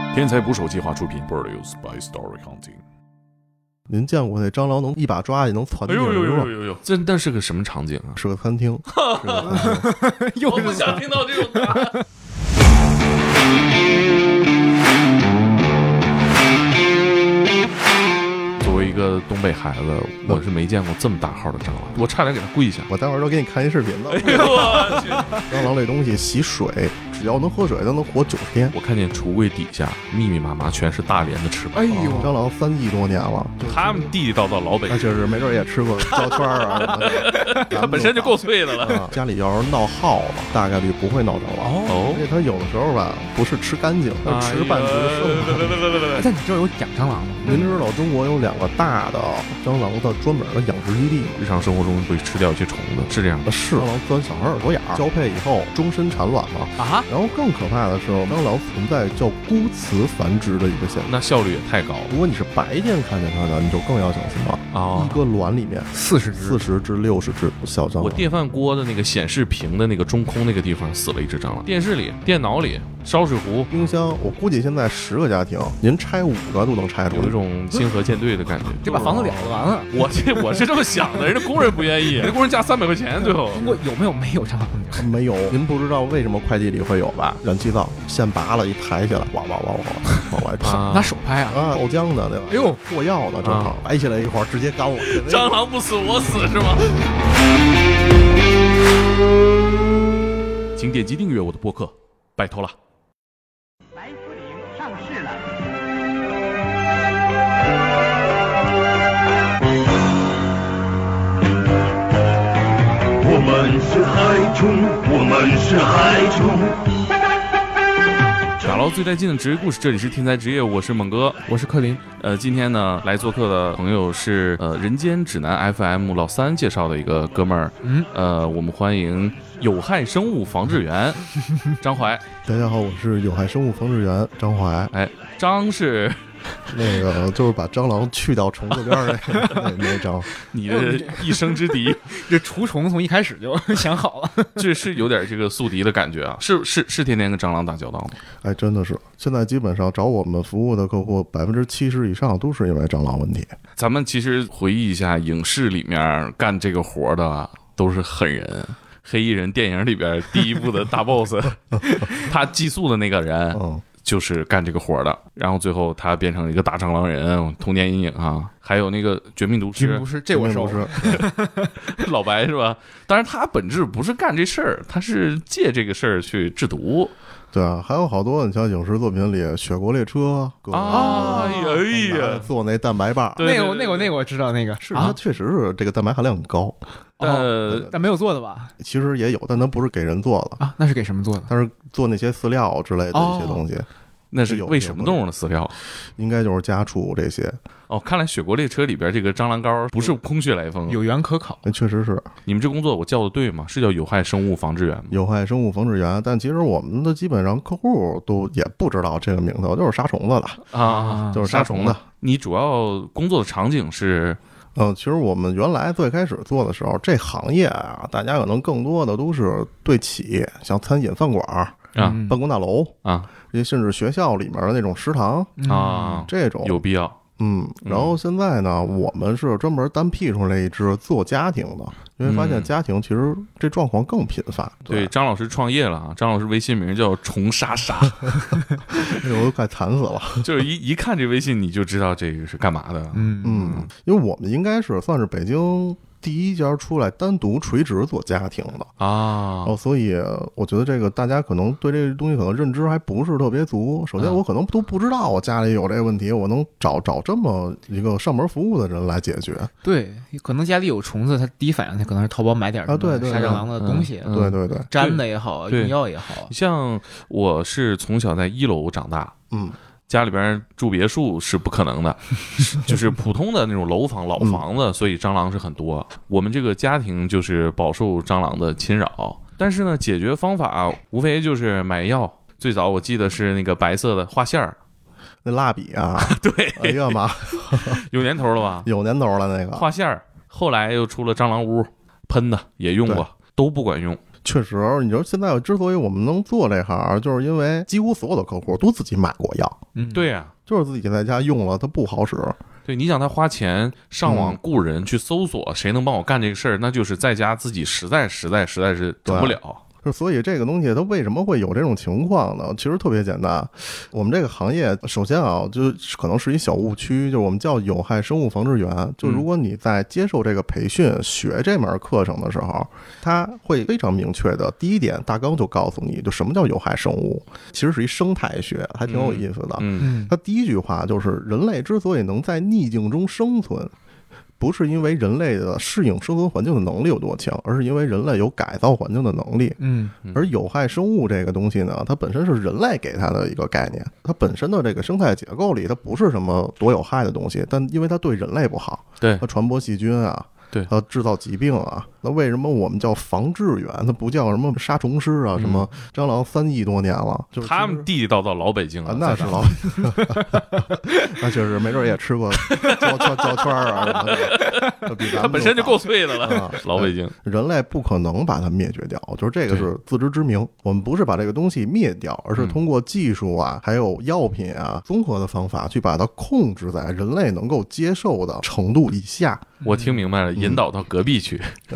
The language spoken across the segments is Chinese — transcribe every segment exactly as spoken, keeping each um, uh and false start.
天才捕手计划出品 ，Produced by Story Hunting。 您见过那蟑螂能一把抓也能窜地哎呦呦呦吗？ 呦呦！这那是个什么场景啊？ 是个餐厅。是个餐厅我不想听到这种答案。作为一个东北孩子，我是没见过这么大号的蟑螂，我差点给他跪下。 我待会儿都给你看一视频的。 哎呦我去！ 蟑螂这东西吸水，只要能喝水，它能活九十天。 我看见橱柜底下密密麻麻全是大连的翅膀。 哎呦， 蟑螂三亿多年了， 他们地地道道老北那确实没准也吃过焦圈啊什么的。 它本身就够脆的了。 啊、家里要是闹耗了，大概率不会闹蟑螂。 哦， 因为它有的时候吧，不是吃干净，它是吃半只剩的。 但你知道有养蟑螂吗？ 您知道中国有两个大的蟑螂的专门的养殖基地吗？ 日常生活中会吃掉一些虫子，是这样的。 是蟑螂钻小孩耳朵眼儿，交配以后终身产卵嘛。 啊， 然后更可怕的是，蟑螂存在叫孤雌繁殖的一个现象。 那效率也太高了。 如果你是白天看见它的，你就更要小心了。 哦， 一个卵里面四十只， 四十至六十只小蟑螂。 我电饭锅的那个显示屏的那个中空那个地方死了一只蟑螂，电视里、电脑里、烧水壶、 冰箱，我估计现在十个家庭，您拆五个都能拆出来。 有一种星河舰队的感觉。 这把房子了了完了。 我这我是这么想的，人家工人不愿意，人家工人加三百块钱，最后。 中国有没有没有蟑螂？ 没有，您不知道为什么快递里会有吧？燃气灶线拔了，一抬起来，哇哇哇哇往外跑， 啊拿手拍啊！ 啊，爆浆的对吧？ 哎呦， 过药呢，正好掰起来一会儿，直接干了。 蟑螂不死我死是吗？请点击订阅我的播客，拜托了。 白富岭上市了。 我们是海虫，我们是海虫。 打捞最带劲的职业故事，这里是天才职业，我是猛哥， 我是柯林。 呃，今天呢来做客的朋友是呃人间指南 F M 老三介绍的一个哥们儿， 嗯， 呃，我们欢迎有害生物防治员张怀。 大家好，我是有害生物防治员张怀。 哎，张是那个就是把蟑螂去掉虫子边儿那那张， 你的一生之敌， 这除虫从一开始就想好了， 这是有点这个宿敌的感觉啊，是是是天天跟蟑螂打交道吗？ 哎，真的是，现在基本上找我们服务的客户，百分之七十以上都是因为蟑螂问题。 咱们其实回忆一下，影视里面干这个活的都是狠人。黑衣人电影里边第一部的大 boss， 他寄宿的那个人， 嗯。 就是干这个活的，然后最后他变成一个大蟑螂人，童年阴影啊。还有那个绝命毒师， 不是这我熟， 老白是吧？当然他本质不是干这事儿，他是借这个事儿去制毒。 对啊，还有好多你像影视作品里《雪国列车》 啊，哎呀， 做那蛋白棒， 那个那个那个我知道，那个是它确实是这个蛋白含量很高。 呃， 但没有做的吧？ 其实也有，但它不是给人做的啊，那是给什么做的？ 它是做那些饲料之类的一些东西。 那是喂什么动物的饲料？ 应该就是家畜这些。 哦，看来《雪国列车》里边这个蟑螂膏不是空穴来风， 有缘可考。 确实是。 你们这工作我叫的对吗？是叫有害生物防治员吗？ 有害生物防治员，但其实我们的基本上客户都也不知道这个名头，就是杀虫子的啊， 就是杀虫的。 你主要工作的场景是？ 嗯，其实我们原来最开始做的时候，这行业啊，大家可能更多的都是对企业，像餐饮饭馆啊、办公大楼啊， 甚至学校里面的那种食堂啊， 这种有必要。 嗯，然后现在呢，我们是专门单辟出来一支做家庭的，因为发现家庭其实这状况更频繁。 对，对张老师创业了啊，张老师微信名叫虫莎莎， 我都快惨死了。 就是一一看这微信你就知道这个是干嘛的。 嗯嗯，因为我们应该是算是北京第一家出来单独垂直做家庭的啊， 哦，所以我觉得这个大家可能对这个东西可能认知还不是特别足。首先，我可能都不知道我家里有这个问题，我能找找这么一个上门服务的人来解决。 对，可能家里有虫子，他第一反应他可能是淘宝买点啊，对对， 杀蟑螂的东西， 嗯、 对对对， 粘的也好，用药也好。 像我是从小在一楼长大， 嗯。 家里边住别墅是不可能的，就是普通的那种楼房老房子，所以蟑螂是很多。我们这个家庭就是饱受蟑螂的侵扰，但是呢，解决方法无非就是买药。最早我记得是那个白色的画线儿， 那蜡笔啊， 对， 哎呀妈， 有年头了吧？ 有年头了那个画线儿。后来又出了蟑螂屋，喷的也用过，都不管用。 确实，你说现在之所以我们能做这行，就是因为几乎所有的客户都自己买过药， 嗯， 对呀、啊， 就是自己在家用了，它不好使。 对，你想他花钱上网雇人去搜索谁能帮我干这个事儿，那就是在家自己实在实在实在是整不了。 就所以这个东西它为什么会有这种情况呢？其实特别简单，我们这个行业首先啊，就可能是一小误区，就是我们叫有害生物防治员。就如果你在接受这个培训、学这门课程的时候，它会非常明确的，第一点大纲就告诉你，就什么叫有害生物，其实是一生态学，还挺有意思的。 嗯， 它第一句话就是人类之所以能在逆境中生存，不是因为人类的适应生存环境的能力有多强，而是因为人类有改造环境的能力。 嗯， 而有害生物这个东西呢，它本身是人类给它的一个概念，它本身的这个生态结构里，它不是什么多有害的东西，但因为它对人类不好， 对， 它传播细菌啊， 对， 它制造疾病啊。那为什么我们叫防治员，它不叫什么杀虫师啊？什么蟑螂三亿多年了，就是他们地地道道老北京啊，那是老，那确实没准也吃过胶胶胶圈啊什么的，比咱们他本身就够脆的了。 啊、 老北京人类不可能把它灭绝掉，就是这个是自知之明。我们不是把这个东西灭掉，而是通过技术啊，还有药品啊，综合的方法去把它控制在人类能够接受的程度以下。 我听明白了，引导到隔壁去。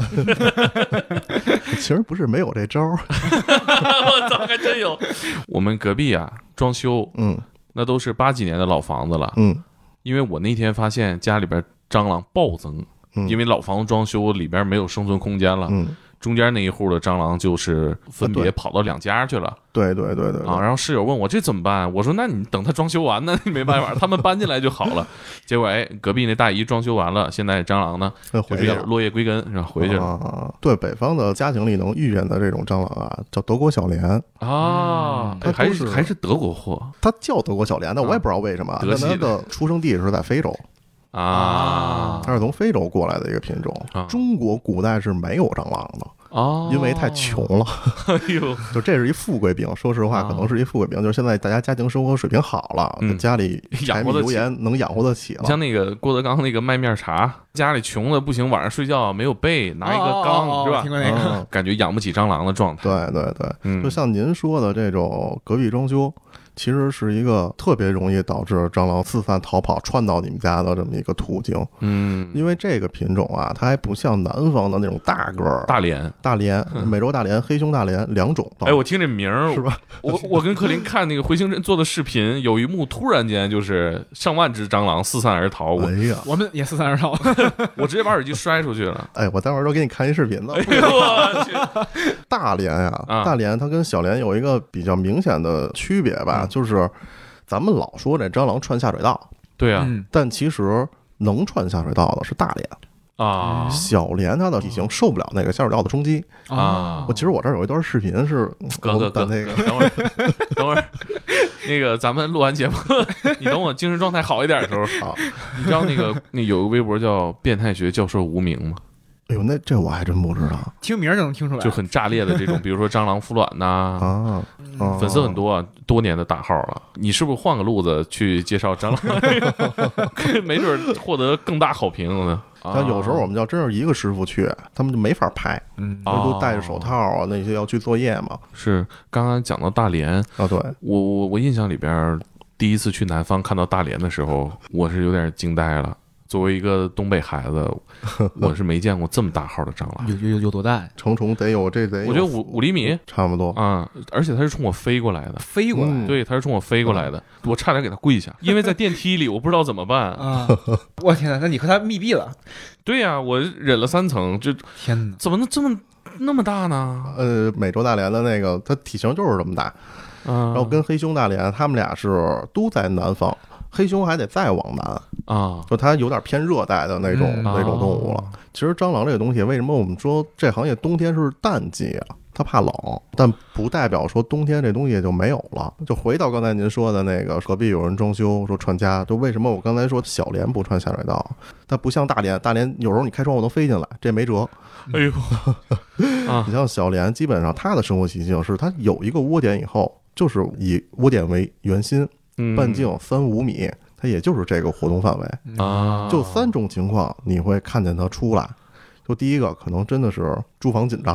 其实不是没有这招儿， 我操，还真有。我们隔壁啊，装修， 嗯， 那都是八几年的老房子了， 嗯， 因为我那天发现家里边蟑螂暴增， 嗯， 因为老房子装修里边没有生存空间了， 嗯。 中间那一户的蟑螂就是分别跑到两家去了， 对对对对啊！然后室友问我这怎么办？我说那你等他装修完呢，没办法，他们搬进来就好了。结果哎，隔壁那大姨装修完了，现在蟑螂呢回去了， 落叶归根，是吧？回去了。 啊，对，北方的家庭里能遇见的这种蟑螂啊，叫德国小蠊啊，它还是还是德国货， 它叫德国小蠊，但我也不知道为什么。 德系的，它的出生地是在非洲。 啊， 它是从非洲过来的一个品种。 啊、 中国古代是没有蟑螂的。 哦， 因为太穷了， 哎呦， 就这是一富贵病。说实话，可能是一富贵病，就是现在大家家庭生活水平好了， 嗯、 家里柴米油盐能养活得起了。 像那个郭德纲那个卖面茶，家里穷的不行，晚上睡觉没有被，拿一个缸、 哦、 是吧？ 听过那个、 嗯，感觉养不起蟑螂的状态。 对对对， 嗯， 就像您说的这种隔壁装修。其实是一个特别容易导致蟑螂四散逃跑窜到你们家的这么一个途径。 嗯， 因为这个品种啊，它还不像南方的那种大个儿大连、 大连、美洲大连、黑胸大连两种。 哎，我听这名儿是吧？ 我我跟克林看那个回形针做的视频，有一幕突然间就是上万只蟑螂四散而逃。 哎呀， 我们也四散而逃， 我直接把耳机摔出去了。 哎，我待会儿都给你看一视频呢。 哎呦我去！ 大连呀、 啊， 大连它跟小连有一个比较明显的区别吧， 嗯、 就是。咱们老说这蟑螂窜下水道， 对啊， 嗯、 但其实能窜下水道的是大连啊， 小连它的体型受不了那个下水道的冲击啊。 我其实我这儿有一段视频是， 哥哥哥， 那个等会儿等会儿，那个咱们录完节目，你等我精神状态好一点的时候， 好， 你知道那个那有个微博叫变态学教授无名吗？ 哎呦，那这我还真不知道， 听名儿就能听出来， 就很炸裂的这种，比如说蟑螂孵卵呐、 啊，啊粉丝很多啊，多年的大号了。你是不是换个路子去介绍蟑螂，没准获得更大好评呢？ 但有时候我们要真是一个师傅去，他们就没法拍， 嗯， 都戴着手套啊，那些要去作业嘛。 是，刚刚讲到大连啊，对我我我印象里边，第一次去南方看到大连的时候，我是有点惊呆了。作为一个东北孩子，我是没见过这么大号的蟑螂。 有有有多大？ 成虫得有这得有， 我觉得五五厘米差不多啊、嗯，而且它是冲我飞过来的， 飞过来， 嗯、 对，它是冲我飞过来的，嗯、我差点给它跪下，因为在电梯里，我不知道怎么办啊！我天哪，那你和它密闭了？ 对呀、啊，我忍了三层，就天哪， 怎么能这么那么大呢？ 呃，美洲大连的那个，它体型就是这么大， 嗯， 然后跟黑胸大连，他们俩是都在南方。黑熊还得再往南啊， 就它有点偏热带的那种、嗯、那种动物了。其实蟑螂这个东西，为什么我们说这行业冬天是淡季啊？它怕冷，但不代表说冬天这东西就没有了。就回到刚才您说的那个，隔壁有人装修说串家，就为什么我刚才说小连不串下水道？它不像大连，大连有时候你开窗户能飞进来，这没辙。 哎呦，啊， 你像小连，基本上它的生活习性是它有一个窝点以后，就是以窝点为圆心。半径三五米，它也就是这个活动范围啊。 就三种情况，你会看见它出来。就第一个，可能真的是住房紧张了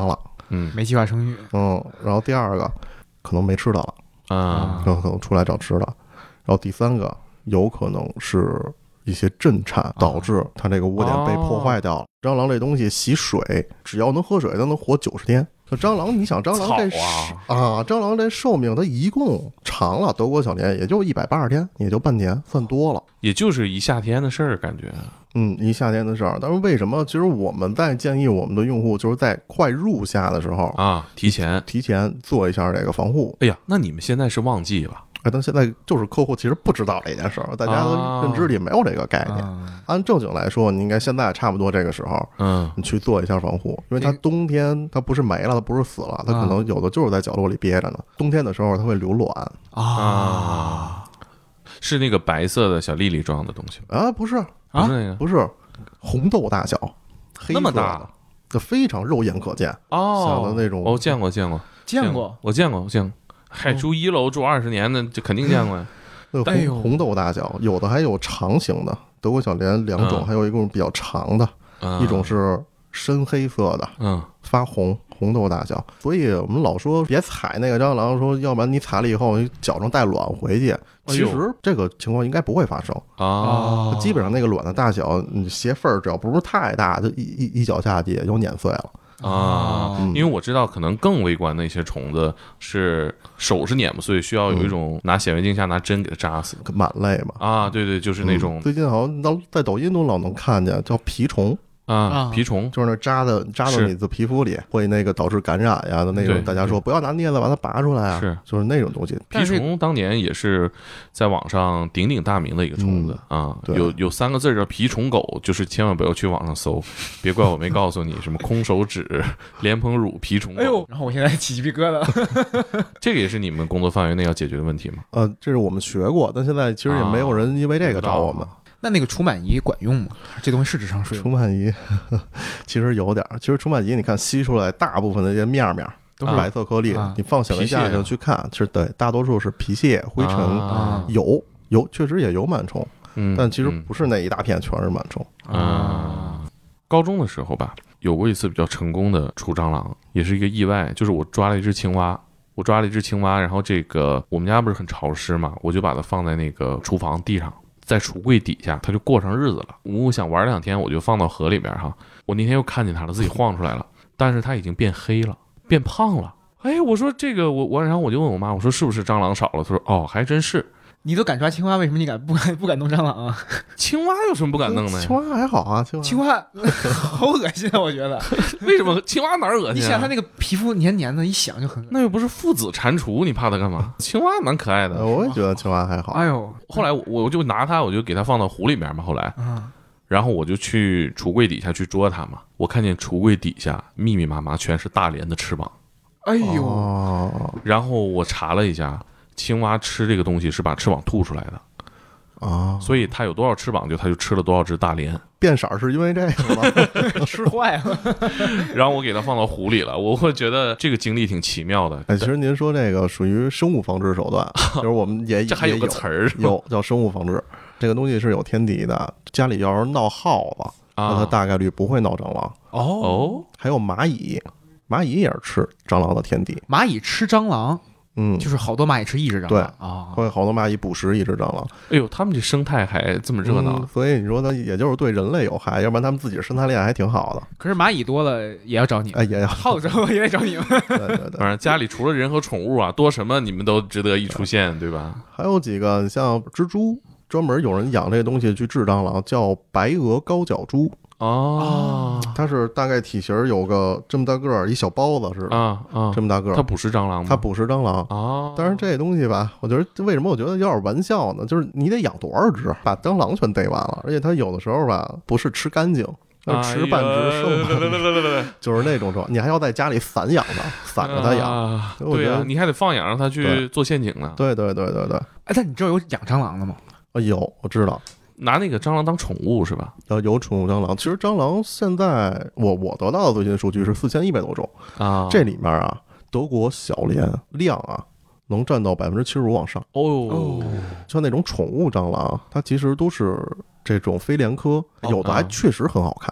嗯没计划生育。 嗯，然后第二个可能没吃的了， 啊可能出来找吃的，然后第三个有可能是一些震颤导致它这个窝点被破坏掉了。蟑螂这东西吸水，只要能喝水，它能活九十天。这蟑螂，你想蟑螂这草啊啊，蟑螂这寿命它一共长了，德国小年也就一百八十天，也就半年，算多了。 也就是一夏天的事儿，感觉。 嗯，一夏天的事儿。但是为什么？其实我们在建议我们的用户，就是在快入夏的时候啊，提前提前做一下这个防护。 哎呀，那你们现在是旺季吧？ 哎，但现在就是客户其实不知道这件事儿，大家的认知里没有这个概念。 啊按正经来说，你应该现在差不多这个时候， 嗯你去做一下防护，因为它冬天它不是没了，它不是死了，它可能有的就是在角落里憋着呢。冬天的时候它会流卵啊，是那个白色的小粒粒状的东西吗？ 啊，不是不是那个不是红豆大小，黑那么色的大， 就非常肉眼可见。 哦， 小的那种哦，见过见过见过， 我见过我见过。嗨，住一楼住二十年的，这肯定见过呀。 那个哎呦红红豆大小，有的还有长形的，德国小蠊两种， 嗯还有一种比较长的， 嗯一种是深黑色的， 嗯发红，红豆大小。所以我们老说别踩那个蟑螂，说要不然你踩了以后你脚上带卵回去。其实这个情况应该不会发生， 啊， 基本上那个卵的大小，你鞋缝儿只要不是太大，就一一一脚下去也就碾碎了。 啊， 嗯因为我知道可能更微观的一些虫子是手是碾不碎，需要有一种拿显微镜下拿针给它扎死螨类嘛。 啊，对对，就是那种嗯最近好像到在抖音中老能看见叫蜱虫， 啊啊蜱虫就是那扎的扎到是你的皮肤里，会那个导致感染呀的那对种。大家说不要拿镊子把它拔出来啊， 是就是那种东西。 蜱虫当年也是在网上鼎鼎大名的一个虫子啊， 对有有三个字叫蜱虫狗，就是千万不要去网上搜，别怪我没告诉你什么空手指、莲蓬乳、蜱虫哎呦狗，， 然后我现在起鸡皮疙瘩。 这个也是你们工作范围内要解决的问题吗？ 呃，这是我们学过，但现在其实也没有人因为这个找我们。 那那个除螨仪管用吗？这东西是智商税除吗？ 螨仪其实有点儿，其实除螨仪你看吸出来大部分的这些面儿面儿都是啊白色颗粒， 啊你放显微皮屑啊镜上去看，其实对，大多数是皮屑、灰尘， 啊有有确实也有螨虫， 嗯， 但其实嗯不是那一大片全是螨虫。 啊，高中的时候吧，有过一次比较成功的除蟑螂，也是一个意外，就是我抓了一只青蛙。我抓了一只青蛙，然后这个我们家不是很潮湿嘛，我就把它放在那个厨房地上，在橱柜底下，它就过上日子了。我想玩两天，我就放到河里边哈。我那天又看见它了，自己晃出来了，但是它已经变黑了，变胖了。哎，我说这个我我，然后我就问我妈，我说是不是蟑螂少了？她说哦，还真是。 你都敢抓青蛙，为什么你敢不敢不敢弄蟑螂啊？ 青蛙有什么不敢弄的呀？ 青蛙还好啊，青蛙青蛙好恶心啊，我觉得。 为什么青蛙哪儿恶心、啊？ 你想它那个皮肤黏黏的，一想就很恶心。 那又不是父子蟾蜍，你怕它干嘛？青蛙蛮可爱的。 呃我也觉得青蛙还好。 哎呦后来我我就拿它，我就给它放到湖里面嘛。后来， 啊！ 然后我就去橱柜底下去捉它嘛。我看见橱柜底下密密麻麻全是大连的翅膀。 哎呦， 哦然后我查了一下，青蛙吃这个东西是把翅膀吐出来的， 啊， 所以它有多少翅膀，就它就吃了多少只大连。 变色儿是因为这个吗？ 吃坏了。 然后我给它放到湖里了，我会觉得这个经历挺奇妙的。 哎，其实您说这个属于生物防治手段，就是我们也这还有也个词儿有叫生物防治，这个东西是有天敌的。家里要是闹耗子，那它啊大概率不会闹蟑螂。 哦， 哦， 还有蚂蚁，蚂蚁也是吃蟑螂的天敌。 蚂蚁吃蟑螂， 嗯， 就是好多蚂蚁吃一只蟑对螂啊。 会好多蚂蚁捕食一只蟑螂， 哎呦，他们这生态还这么热闹嗯，所以你说它也就是对人类有害，要不然他们自己生态链还挺好的。 可是蚂蚁多了也要找你们， 哎，也要耗子多了也得找你们。 对对对。 反正家里除了人和宠物啊，多什么你们都值得一出现，对吧？ 还有几个像蜘蛛，专门有人养这个东西去治蟑螂，叫白额高脚蛛。 哦它是大概体型有个这么大个儿，一小包子似的， 啊啊， 这么大个儿， 它捕食蟑螂吗？ 它捕食蟑螂。 哦， 但是这东西吧，我觉得为什么我觉得有点玩笑呢？就是你得养多少只，把蟑螂全逮完了，而且它有的时候吧，不是吃干净，它是吃半只剩半只，就是那种状态。你还要在家里散养它，散着它养。 啊我觉得对啊，你还得放养让它去对做陷阱呢， 对对对对对， 哎，但你知道有养蟑螂的吗？ 啊有我知道。 拿那个蟑螂当宠物是吧？ 要有宠物蟑螂，其实蟑螂现在我我得到的最新数据是四千一百多种， 啊， 这里面啊，德国小蠊量啊能占到百分之七十五往上。 哦， 像那种宠物蟑螂，它其实都是这种飞廉科，有的还确实很好看。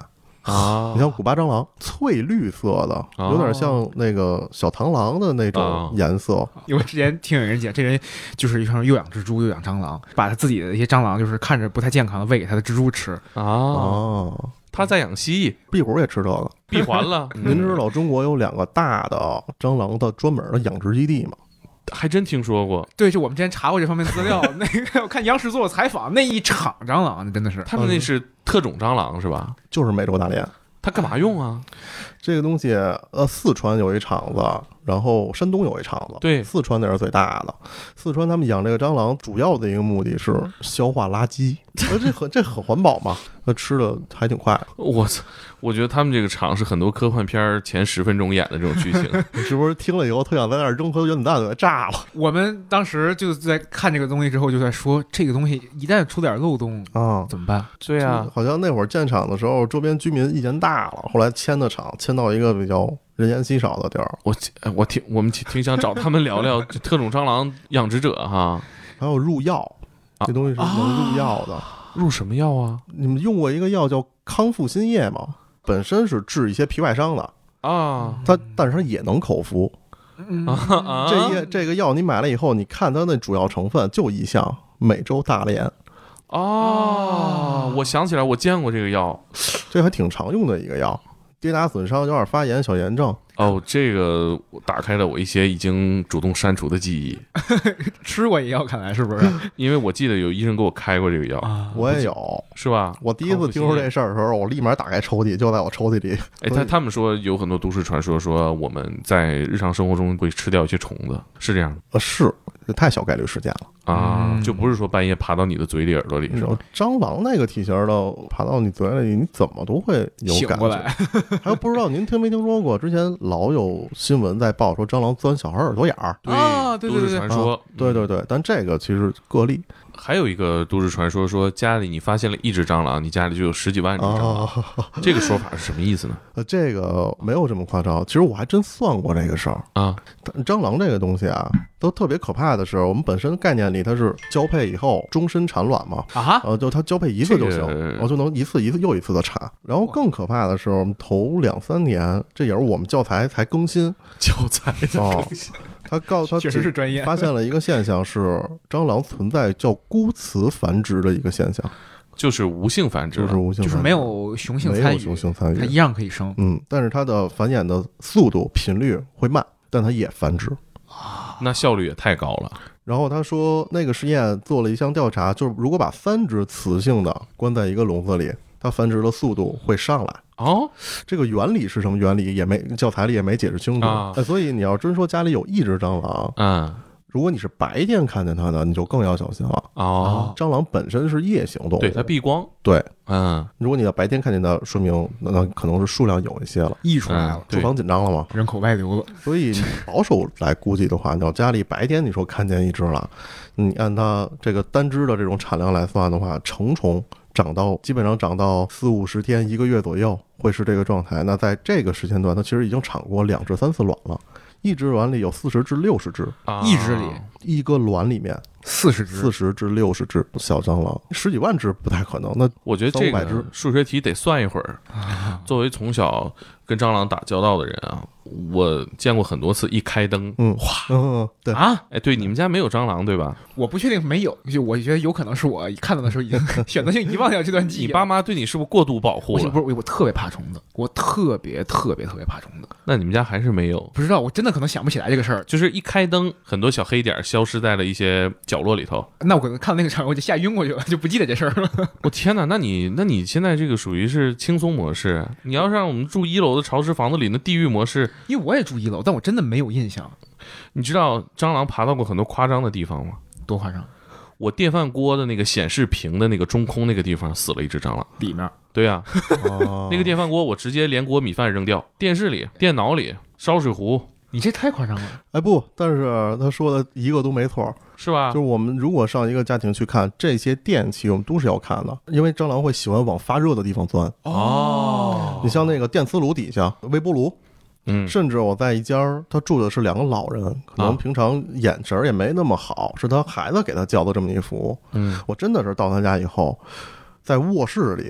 啊， 你像古巴蟑螂，翠绿色的， 哦有点像那个小螳螂的那种颜色。 因为之前听有人讲，这人就是一场又养蜘蛛又养蟑螂，把他自己的一些蟑螂就是看着不太健康的喂给他的蜘蛛吃。 啊， 哦， 他在养蜥蜴， 壁虎也吃这个。 闭环了。 您知道中国有两个大的蟑螂的专门的养殖基地吗？ 还真听说过， 对，就我们之前查过这方面资料，那个我看央视做了采访，那一场蟑螂那真的是， 他们那是特种蟑螂是吧？ 就是美洲大蠊。 它干嘛用啊？ 这个东西，呃，四川有一厂子，然后山东有一厂子。 对， 四川那是最大的。四川他们养这个蟑螂，主要的一个目的是消化垃圾，呃，这很这很环保嘛，那吃的还挺快。 我操！我觉得他们这个厂是很多科幻片前十分钟演的这种剧情。 你是不是听了以后特想在那儿扔颗原子弹就给炸了？ 我们当时就在看这个东西之后，就在说这个东西一旦出点漏洞啊， 怎么办？ 对啊， 好像那会儿建厂的时候，周边居民意见大了，后来迁的厂，迁到一个比较人烟稀少的地儿。 我我挺我们挺挺想找他们聊聊特种蟑螂养殖者哈， 还有入药，这东西是能入药的。 啊、入什么药啊？ 你们用过一个药叫康复新液吗？本身是治一些皮外伤的啊， 它但是它也能口服。 嗯啊， 这一这个药你买了以后，你看它那主要成分就一项美洲大蠊。 哦，我想起来，我见过这个药， 这还挺常用的一个药，跌打损伤、有点发炎、小炎症。 哦，这个打开了我一些已经主动删除的记忆。 吃过也药，看来是不是？ 因为我记得有医生给我开过这个药， 啊、 我也有， 是吧？ 我第一次听说这事儿的时候，我立马打开抽屉，就在我抽屉里。 哎，他他们说有很多都市传说，说我们在日常生活中会吃掉一些虫子，是这样的？ 呃，是，这太小概率事件了啊、 嗯， 就不是说半夜爬到你的嘴里、耳朵里，是吧？ 蟑螂那个体型的爬到你嘴里，你怎么都会有感觉。还有不知道您听没听说过？之前老有新闻在报说蟑螂钻小孩耳朵眼儿， 对， 啊、对对对都市传说、 啊，对对对，但这个其实个例。 还有一个都市传说，说家里你发现了一只蟑螂，你家里就有十几万只蟑螂， 啊、 这个说法是什么意思呢？ 呃，这个没有这么夸张。其实我还真算过这个事儿啊。 蟑螂这个东西啊，都特别可怕的是，我们本身概念里它是交配以后终身产卵嘛， 啊， 呃，就它交配一次就行， 这个、 然后就能一次一次又一次的产。然后更可怕的是，我们头两三年，这也是我们教材才更新， 教材的更新。 哦他告诉他确实是专业， 发现了一个现象是蟑螂存在叫孤雌繁殖的一个现象， 就是无性繁殖， 就是无性繁殖， 就是没有雄性参与， 没有雄性参与， 它一样可以生。 嗯，但是它的繁衍的速度频率会慢，但它也繁殖， 那效率也太高了。 然后他说那个实验做了一项调查，就是如果把三只雌性的关在一个笼子里，它繁殖的速度会上来。 哦， 这个原理是什么原理也没教材里也没解释清楚、 啊呃、所以你要真说家里有一只蟑螂， 嗯， 如果你是白天看见它的，你就更要小心了。 哦， 蟑螂本身是夜行动物， 对，它避光。 对， 嗯， 如果你要白天看见它，说明那那可能是数量有一些了， 溢出来了， 住房紧张了嘛， 人口外流了。 所以保守来估计的话，你要家里白天你说看见一只了，你按它这个单只的这种产量来算的话，成虫长到基本上长到四五十天一个月左右会是这个状态。那在这个时间段，它其实已经产过两至三次卵了，一只卵里有四十至六十只， 啊、 一只里一个卵里面四十只， 四十至六十只小蟑螂，十几万只不太可能。那我觉得这个个数学题得算一会儿。作为从小跟蟑螂打交道的人啊，我见过很多次一开灯， 嗯， 哗， 嗯，对啊， 哎，对，你们家没有蟑螂对吧？ 我不确定没有，就我觉得有可能是我看到的时候已经选择性遗忘掉这段记忆。 你爸妈对你是不是过度保护了？ 我不是，我我特别怕虫子，我特别特别特别怕虫子。 那你们家还是没有？ 不知道，我真的可能想不起来这个事儿。 就是一开灯，很多小黑点消失在了一些角落里头。 那我可能看到那个场，我就吓晕过去了，就不记得这事儿了。 我天哪，那你那你现在这个属于是轻松模式。你要是让我们住一楼的潮湿房子里，那地狱模式， 因为我也住一楼，但我真的没有印象。 你知道蟑螂爬到过很多夸张的地方吗？ 多夸张！ 我电饭锅的那个显示屏的那个中空那个地方死了一只蟑螂， 里面。 对呀、啊哦、 那个电饭锅我直接连锅米饭扔掉，电视里、电脑里、烧水壶， 你这太夸张了。 哎不，但是他说的一个都没错， 是吧？ 就是我们如果上一个家庭去看这些电器，我们都是要看的，因为蟑螂会喜欢往发热的地方钻。 哦， 你像那个电磁炉底下、微波炉， 嗯， 甚至我在一家，他住的是两个老人，可能平常眼神也没那么好，是他孩子给他交的这么一服务。 嗯， 我真的是到他家以后，在卧室里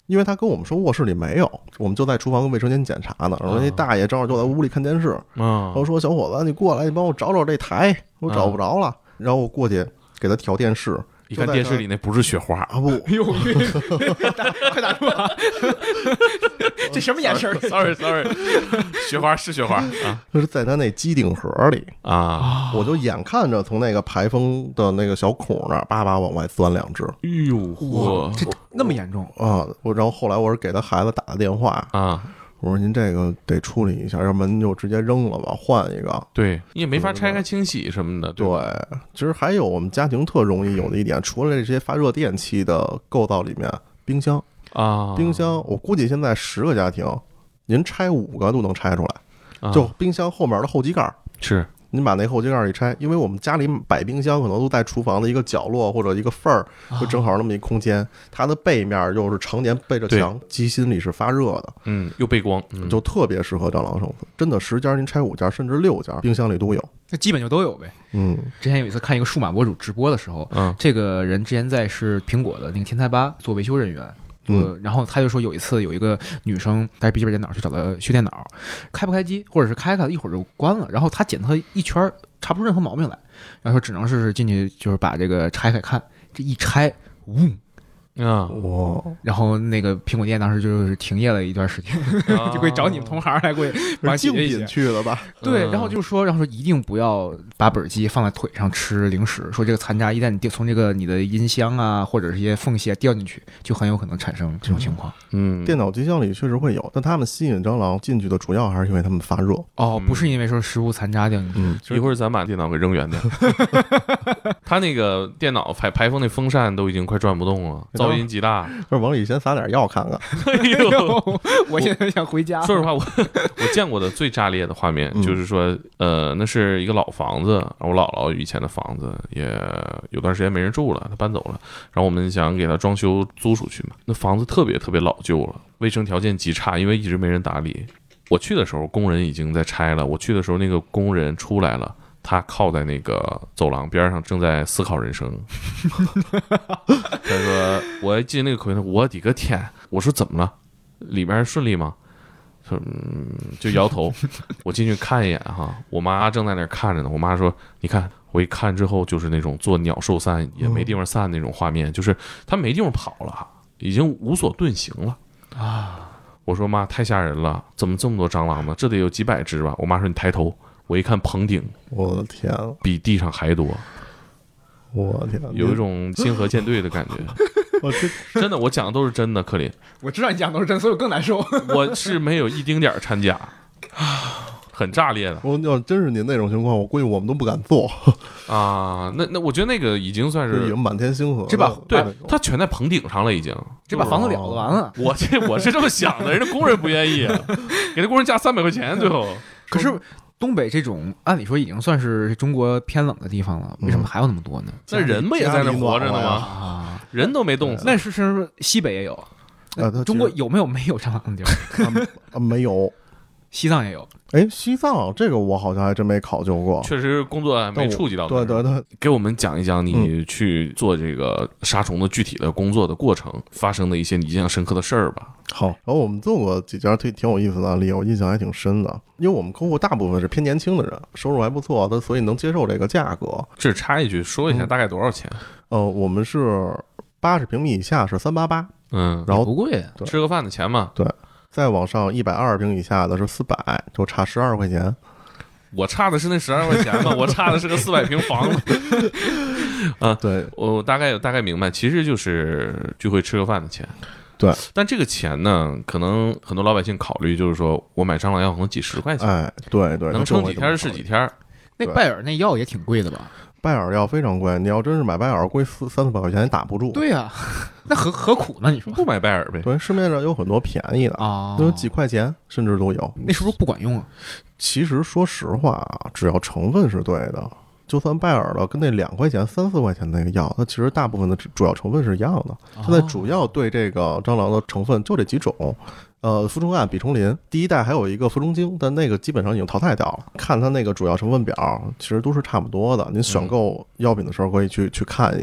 因为他跟我们说卧室里没有，我们就在厨房跟卫生间检查呢。然后那大爷正好就在屋里看电视，然后说：“小伙子，你过来，你帮我找找这台，我找不着了。”然后我过去给他调电视， 一看电视里那不是雪花啊，不， 哎呦，快打住啊！这什么眼神 ？Sorry Sorry， 雪花是雪花啊， 就是在他那机顶盒里啊， 我就眼看着从那个排风的那个小孔那儿叭叭往外钻两只。 哎呦，嚯， 这那么严重啊！我然后后来我是给他孩子打的电话啊。 我说您这个得处理一下，要不然您就直接扔了吧，换一个。 对，你也没法拆开清洗什么的。 对，其实还有我们家庭特容易有的一点，除了这些发热电器的构造里面，冰箱啊， 冰箱，我估计现在十个家庭，您拆五个都能拆出来。 啊、 就冰箱后面的后机盖是。 您把那后机盖一拆，因为我们家里摆冰箱可能都在厨房的一个角落或者一个缝儿，就正好那么一空间，它的背面又是常年背着墙，机芯里是发热的， 嗯，又背光，嗯、 就特别适合蟑螂生存。真的，十家您拆五家甚至六家，冰箱里都有， 那基本就都有呗。 嗯， 之前有一次看一个数码博主直播的时候， 嗯， 这个人之前在是苹果的那个天才吧做维修人员。呃，然后他就说有一次有一个女生带着笔记本电脑去找他修电脑，开不开机，或者是开开一会儿就关了，然后他检测一圈查不出任何毛病来，然后只能是进去就是把这个拆开看，这一拆，嗡。 啊， 哇！ 然后那个苹果店当时就是停业了一段时间，就会找你们同行来过去帮竞品去了吧？ 对，然后就是说，然后说一定不要把本机放在腿上吃零食，说这个残渣一旦你掉从这个你的音箱啊或者是一些缝隙啊掉进去，就很有可能产生这种情况。 嗯， 电脑机箱里确实会有，但他们吸引蟑螂进去的主要还是因为他们发热。 哦，不是因为说食物残渣掉进去。 嗯， 一会儿咱把电脑给扔远点。他那个电脑排排风那风扇都已经快转不动了，噪音极大。 不是往里先撒点药看看。 哎呦， 我现在想回家。 说实话，我我见过的最炸裂的画面就是说，呃，那是一个老房子，我姥姥以前的房子，也有段时间没人住了，他搬走了，然后我们想给他装修租出去嘛。那房子特别特别老旧了，卫生条件极差，因为一直没人打理。我去的时候，工人已经在拆了。我去的时候，那个工人出来了。他靠在那个走廊边上，正在思考人生。他说：“我还记得那个口音，我的个天！”我说：“怎么了？里边顺利吗？”说：“嗯，就摇头。”我进去看一眼哈，我妈正在那儿看着呢。我妈说：“你看。”我一看之后，就是那种做鸟兽散也没地方散那种画面，就是他没地方跑了，已经无所遁形了啊！我说：“妈，太吓人了，怎么这么多蟑螂呢？这得有几百只吧？”我妈说：“你抬头。”我一看棚顶， 我的天， 比地上还多， 我的天， 有一种星河舰队的感觉。 我这真的，我讲的都是真的，克林。 我知道你讲的都是真，所以我更难受。 我是没有一丁点掺假，很炸裂的。 我要真是您那种情况，我估计我们都不敢做啊。那那我觉得那个已经算是已经满天星河， 这把对它全在棚顶上了，已经这把房子了了完了。 我这我是这么想的，人家工人不愿意，给他工人加三百块钱，最后可是。东北这种按理说已经算是中国偏冷的地方了，为什么还有那么多呢？ 那人不也在那活着呢吗？ 啊， 人都没冻死。 那是是西北也有， 啊， 中国有没有没有蟑螂的地儿？ 啊，没有。 西藏也有。 哎，西藏这个我好像还真没考究过， 确实工作没触及到。 对对对， 给我们讲一讲你去做这个杀虫的具体的工作的过程，发生的一些你印象深刻的事儿吧。 好，然后我们做过几家挺挺有意思的案例，我印象还挺深的。因为我们客户大部分是偏年轻的人，收入还不错的，所以能接受这个价格。 这插一句，说一下大概多少钱？ 呃，我们是八十平米以下是三八八， 嗯， 然后不贵， 吃个饭的钱嘛。 对。再往上一百二十平以下的是四百，就差十二块钱。 我差的是那十二块钱嘛，我差的是个四百平房子。啊， 对， 我大概有大概明白，其实就是聚会吃个饭的钱。 对， 但这个钱呢，可能很多老百姓考虑就是说我买蟑螂药可能几十块钱， 哎，对对， 能撑几天是几天。 那拜耳那药也挺贵的吧？ 拜耳药非常贵，你要真是买拜耳，贵四三四百块钱打不住。 对呀、啊，那何何苦呢？你说不买拜耳呗？ 对，市面上有很多便宜的啊， 有几块钱甚至都有。 那是不是不管用啊？ 其实说实话，只要成分是对的，就算拜耳的跟那两块钱、三四块钱那个药，它其实大部分的主要成分是一样的。现在主要对这个蟑螂的成分就这几种。呃，呋虫胺、吡虫林，第一代还有一个呋虫精，但那个基本上已经淘汰掉了。看它那个主要成分表，其实都是差不多的。您选购药品的时候可以去去看一下。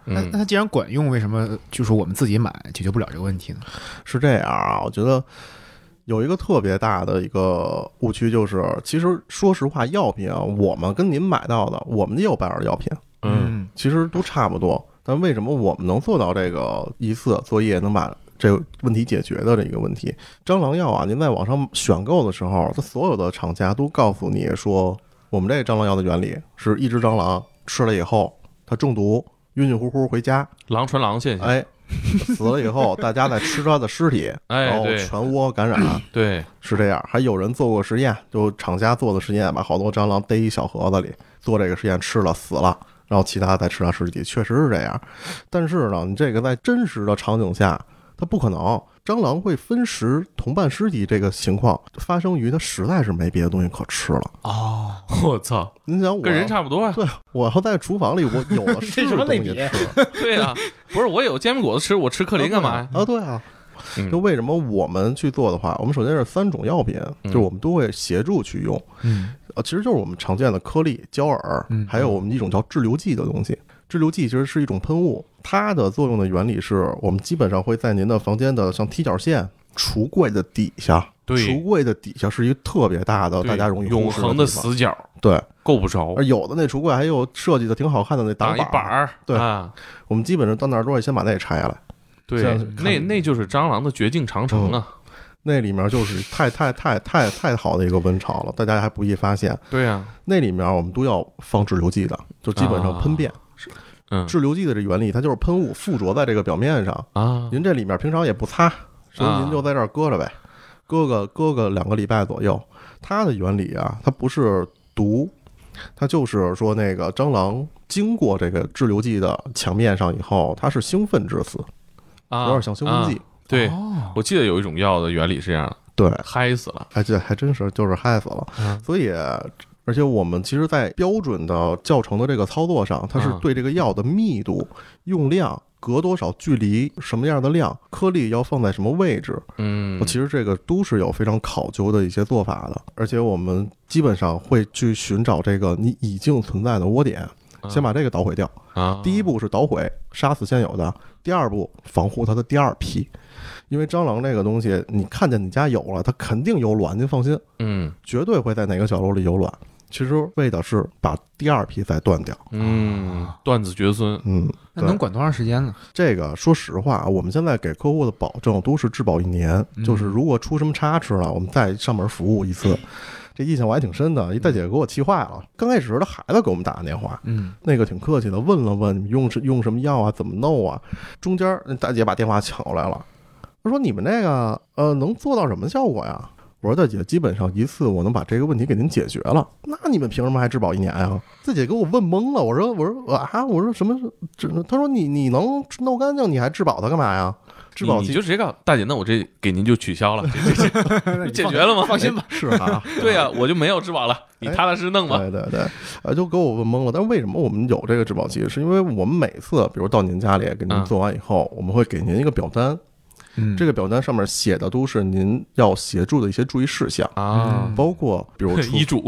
那那它既然管用，为什么就是我们自己买解决不了这个问题呢？ 是这样啊，我觉得有一个特别大的一个误区，就是其实说实话，药品啊，我们跟您买到的，我们也有拜耳药品， 嗯， 其实都差不多。但为什么我们能做到这个一次作业能把这个问题解决的这个问题？蟑螂药啊，您在网上选购的时候，它所有的厂家都告诉你说，我们这个蟑螂药的原理是一只蟑螂吃了以后，它中毒，晕晕乎乎回家， 狼传狼现象， 哎，死了以后，大家再吃它的尸体， 哎， 然后全窝感染， 对， 是这样。还有人做过实验，就厂家做的实验，把好多蟑螂逮一小盒子里，做这个实验吃了死了。然后其他再吃它尸体，确实是这样。但是呢，你这个在真实的场景下，它不可能。蟑螂会分食同伴尸体这个情况发生于它实在是没别的东西可吃了。 哦， 我操！ 你想我跟人差不多啊。 对，我要在厨房里，我有了是东西吃。 对啊，不是我有煎饼果子吃，我吃克林干嘛呀？ 啊，对啊。就为什么我们去做的话，我们首先是三种药品，就是我们都会协助去用。 嗯， 呃，其实就是我们常见的颗粒、胶饵，还有我们一种叫滞留剂的东西。滞留剂其实是一种喷雾，它的作用的原理是我们基本上会在您的房间的像踢脚线、橱柜的底下， 对， 橱柜的底下是一个特别大的大家容易永恒的死角， 对， 够不着。 而有的那橱柜还有设计的挺好看的那挡板板儿， 对、 啊， 我们基本上到那儿都会先把那拆下来。 对，那那就是蟑螂的绝境长城啊。 嗯，那里面就是太太太太太好的一个温巢了，大家还不易发现。 对呀、啊， 那里面我们都要放滞留剂的，就基本上喷遍。 是、啊，嗯， 滞留剂的这原理，它就是喷雾附着在这个表面上啊。 您这里面平常也不擦，所以您就在这儿搁着呗，搁个搁个两个礼拜左右。它的原理啊，它不是毒，它就是说那个蟑螂经过这个滞留剂的墙面上以后，它是兴奋致死。 啊， 有点像兴奋剂、 啊。对、 哦， 我记得有一种药的原理是这样， 对， 嗨死了， 哎，这还真是就是嗨死了。 嗯、 所以，而且我们其实，在标准的教程的这个操作上，它是对这个药的密度、用量、隔多少距离、什么样的量、颗粒要放在什么位置， 嗯， 其实这个都是有非常考究的一些做法的。而且我们基本上会去寻找这个你已经存在的窝点。先把这个捣毁掉啊！ 第一步是捣毁，杀死现有的；第二步防护它的第二批，因为蟑螂这个东西，你看见你家有了，它肯定有卵，您放心， 嗯， 绝对会在哪个角落里有卵。其实为的是把第二批再断掉， 嗯，断子绝孙， 嗯， 那能管多长时间呢？ 这个说实话，我们现在给客户的保证都是质保一年， 嗯、 就是如果出什么差池了，我们再上门服务一次。这印象我还挺深的，一大姐给我气坏了。刚开始她孩子给我们打的电话， 嗯， 那个挺客气的，问了问你们用用什么药啊，怎么弄啊。中间那大姐把电话抢过来了，她说：“你们这个呃能做到什么效果呀？”我说：“大姐，基本上一次我能把这个问题给您解决了。那你们凭什么还质保一年呀？”大姐给我问懵了。我说：“我说啊，我说什么？这？”她说：“你你能弄干净，你还质保它干嘛呀？”质保你就直接告诉大姐，那我这给您就取消了，这解决了吗？ 放心吧， 是啊， 对呀、啊，我就没有质保了，你踏踏实弄吧。 对对对，呃，就给我问懵了。但是为什么我们有这个质保期？是因为我们每次，比如到您家里给您做完以后，嗯、我们会给您一个表单， 嗯， 这个表单上面写的都是您要协助的一些注意事项啊， 包括比如遗嘱。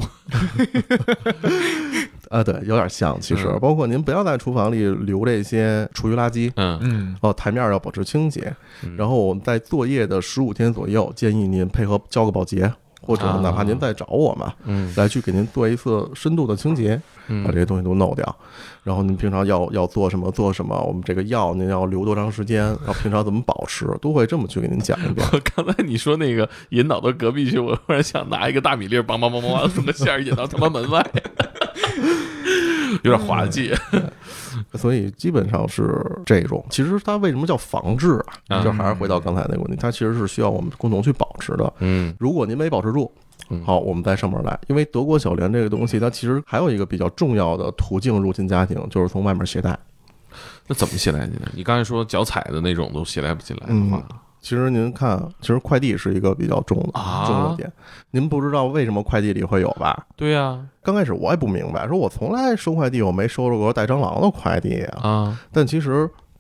啊，对，有点像，其实、嗯、包括您不要在厨房里留这些厨余垃圾， 嗯嗯， 哦，台面要保持清洁， 嗯、 然后我们在作业的十五天左右，建议您配合交个保洁，或者哪怕您再找我们， 嗯， 来去给您做一次深度的清洁， 嗯， 把这些东西都弄掉。然后您平常要要做什么做什么，我们这个药您要留多长时间，然后平常怎么保持，都会这么去给您讲一遍。 我刚才你说那个引导到隔壁去，我突然想拿一个大米粒儿，梆梆梆梆梆，从个线引到他妈门外。有点滑稽、 嗯，所以基本上是这种。其实它为什么叫防治啊？就还是回到刚才那个问题，它其实是需要我们共同去保持的。 嗯， 如果您没保持住，好，我们再上门来。因为德国小蠊这个东西，它其实还有一个比较重要的途径入侵家庭，就是从外面携带。 那怎么携带进来？你刚才说脚踩的那种都携带不进来的话。 嗯，其实您看，其实快递是一个比较重的、 啊、 重的点。您不知道为什么快递里会有吧？ 对呀、啊， 刚开始我也不明白，说我从来收快递我没收着过带蟑螂的快递啊。 啊， 但其实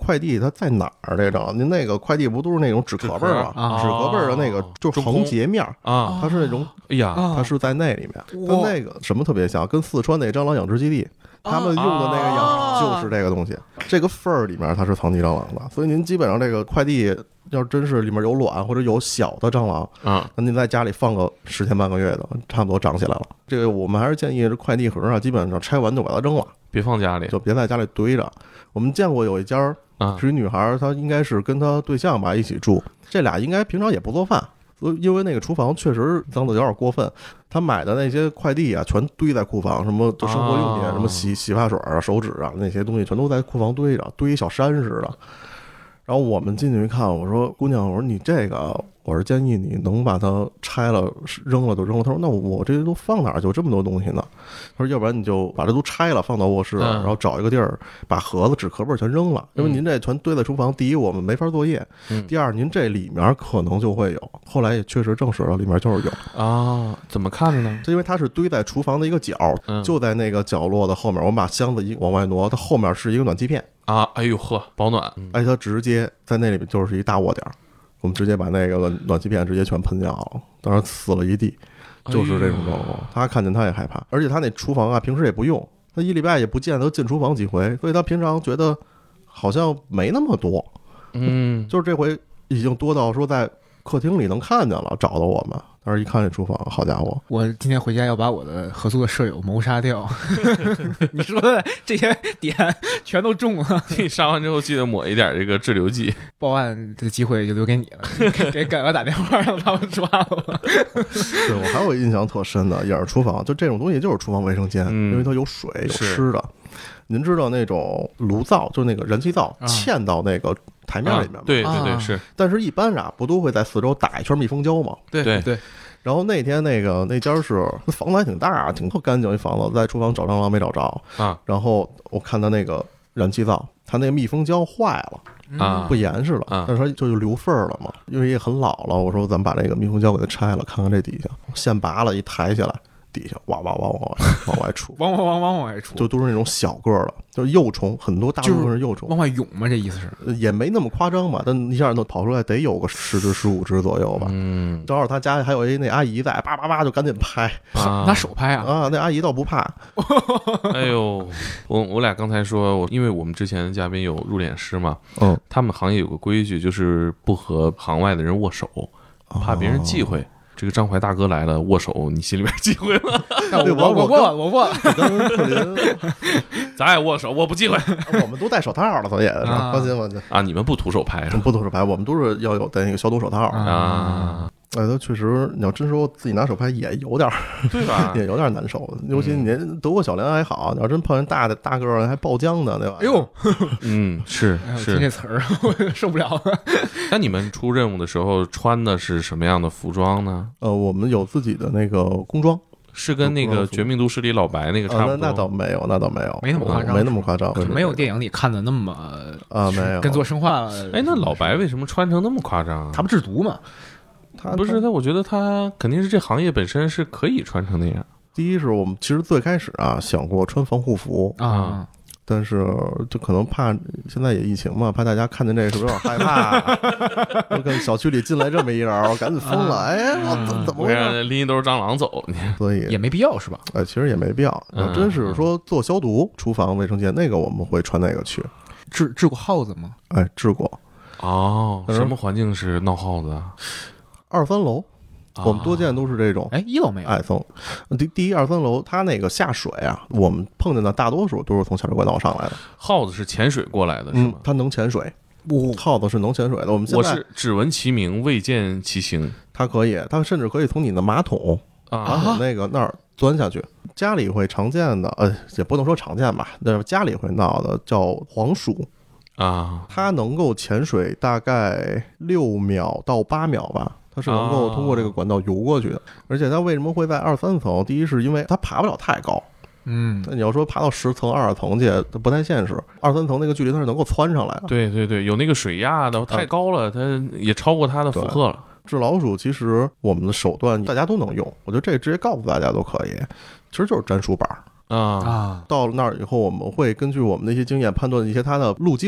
快递它在哪儿？这种您那个快递不都是那种纸壳辈儿吗？ 啊纸壳辈儿的那个就是横截面啊， 它是那种， 哎呀， 啊它是在那里面。跟那个什么特别像，跟四川那个蟑螂养殖基地。他们用的那个养就是这个东西，这个缝儿里面它是藏匿蟑螂的，所以您基本上这个快递要真是里面有卵或者有小的蟑螂， 啊， 那您在家里放个十天半个月的，差不多长起来了。这个我们还是建议这快递盒啊，基本上拆完就把它扔了， 别放家里， 就别在家里堆着。我们见过有一家啊， 是一女孩，她应该是跟她对象吧一起住，这俩应该平常也不做饭。因为那个厨房确实脏的有点过分，他买的那些快递啊，全堆在库房，什么生活用品，什么洗洗发水啊、手纸啊，那些东西全都在库房堆着，堆一小山似的。然后我们进去一看，我说姑娘，我说你这个，我是建议你能把它拆了扔了就扔了。他说那我这都放哪儿？就这么多东西呢？他说要不然你就把这都拆了放到卧室，然后找一个地儿把盒子、纸壳辈全扔了，因为您这全堆在厨房，第一我们没法作业，第二您这里面可能就会有。后来也确实证实了，里面就是有啊。怎么看的呢？ 因为它是堆在厨房的一个角，就在那个角落的后面，我们把箱子一往外挪，它后面是一个暖气片。 啊，哎呦呵，保暖， 哎，它直接在那里面就是一大窝点，我们直接把那个暖气片直接全喷掉了，当然死了一地，就是这种状况。他看见他也害怕，而且他那厨房啊，平时也不用，他一礼拜也不见得进厨房几回，所以他平常觉得好像没那么多， 嗯， 就是这回已经多到说在客厅里能看见了，找到我们。但是一看这厨房，好家伙！ 我今天回家要把我的合租的舍友谋杀掉。你说的这些点全都中了。 你杀完之后记得抹一点这个滞留剂。 报案的机会就留给你了，给改革打电话让他们抓我。 对，我还有印象特深的，也是厨房，就这种东西就是厨房卫生间， 嗯、 因为它有水有吃的。您知道那种炉灶，就那个燃气灶嵌到那个台面里面吗？ 啊、对对对，是。 但是一般啊，不都会在四周打一圈密封胶吗？ 对对对。 然后那天那个那家是那房子还挺大，挺干净一房子，在厨房找蟑螂没找着啊。 然后我看他那个燃气灶，他那个密封胶坏了啊， 不严实了， 啊、 但是它就留缝了嘛，因为也很老了。我说咱们把这个密封胶给它拆了，看看这底下，线拔了一抬起来。底下哇哇哇往外往外出， 往往往往往外出， 就都是那种小个儿的，就是幼虫，很多大部分是幼虫， 往外涌嘛，这意思是也没那么夸张吧，但一下都跑出来得有个十只十五只左右吧。 嗯， 正好他家还有一那阿姨在，叭叭叭就赶紧拍， 啊、 拿手拍啊啊！那阿姨倒不怕。 哎呦，我我俩刚才说，我因为我们之前的嘉宾有入殓师嘛， 嗯， 他们行业有个规矩，就是不和行外的人握手，怕别人忌讳。哦，这个张怀大哥来了，握手，你心里边忌讳吗？ 我我我握了，我握了。 跟克林， 咱也握手，我不忌讳。 我们都戴手套了，咱也是，放心放心啊！你们不涂手牌是吧？ 不涂手牌，我们都是要有戴那个消毒手套啊。 哎，他确实，你要真说自己拿手拍也有点， 对吧？ 也有点难受。尤其你得过小梁还好，你要真碰见大的大个儿还爆浆的，对吧？ 哎呦， 嗯，是是， 听这词儿我受不了了。 那你们出任务的时候穿的是什么样的服装呢？ 呃，我们有自己的那个工装， 是跟那个《绝命毒师》里老白那个差不多。 呃、那, 那倒没有，那倒没有， 没那么夸张， 没那么夸张， 没有电影里看的那么啊，没有跟做生化。 哎，那老白为什么穿成那么夸张啊？ 他不制毒吗？ 他不是他，我觉得他肯定是这行业本身是可以穿成那样。 第一是我们其实最开始啊想过穿防护服啊， 但是就可能怕现在也疫情嘛，怕大家看见这个是不是有点害怕？我跟小区里进来这么一人，我赶紧疯了！啊、哎，我怎怎么回事？ 拎一兜蟑螂走， 所以也没必要是吧？ 哎，其实也没必要。要真是说做消毒、厨房卫生间那个，我们会穿那个去。 治治过耗子吗？ 哎，治过。 哦，什么环境是闹耗子啊？ 二三楼，我们多见都是这种。 哎，一楼没有。 矮层，第第一二三楼，它那个下水啊，我们碰见的大多数都是从下水管道上来的。 耗子是潜水过来的，是吗？ 嗯、它能潜水。 哦， 耗子是能潜水的。我们现在我是只闻其名，未见其形。 它可以，它甚至可以从你的马桶啊马桶那个那儿钻下去。家里会常见的，呃，也不能说常见吧，但是家里会闹的叫黄鼠。 啊， 它能够潜水大概六秒到八秒吧。它是能够通过这个管道游过去的，哦、而且它为什么会在二三层？第一是因为它爬不了太高， 嗯， 那你要说爬到十层、二十层去，它不太现实。二三层那个距离它是能够窜上来的。 对对对，有那个水压的太高了，它也超过它的负荷了。 治老鼠其实我们的手段大家都能用，我觉得这直接告诉大家都可以，其实就是粘鼠板啊啊。 到了那儿以后，我们会根据我们的一些经验判断一些它的路径。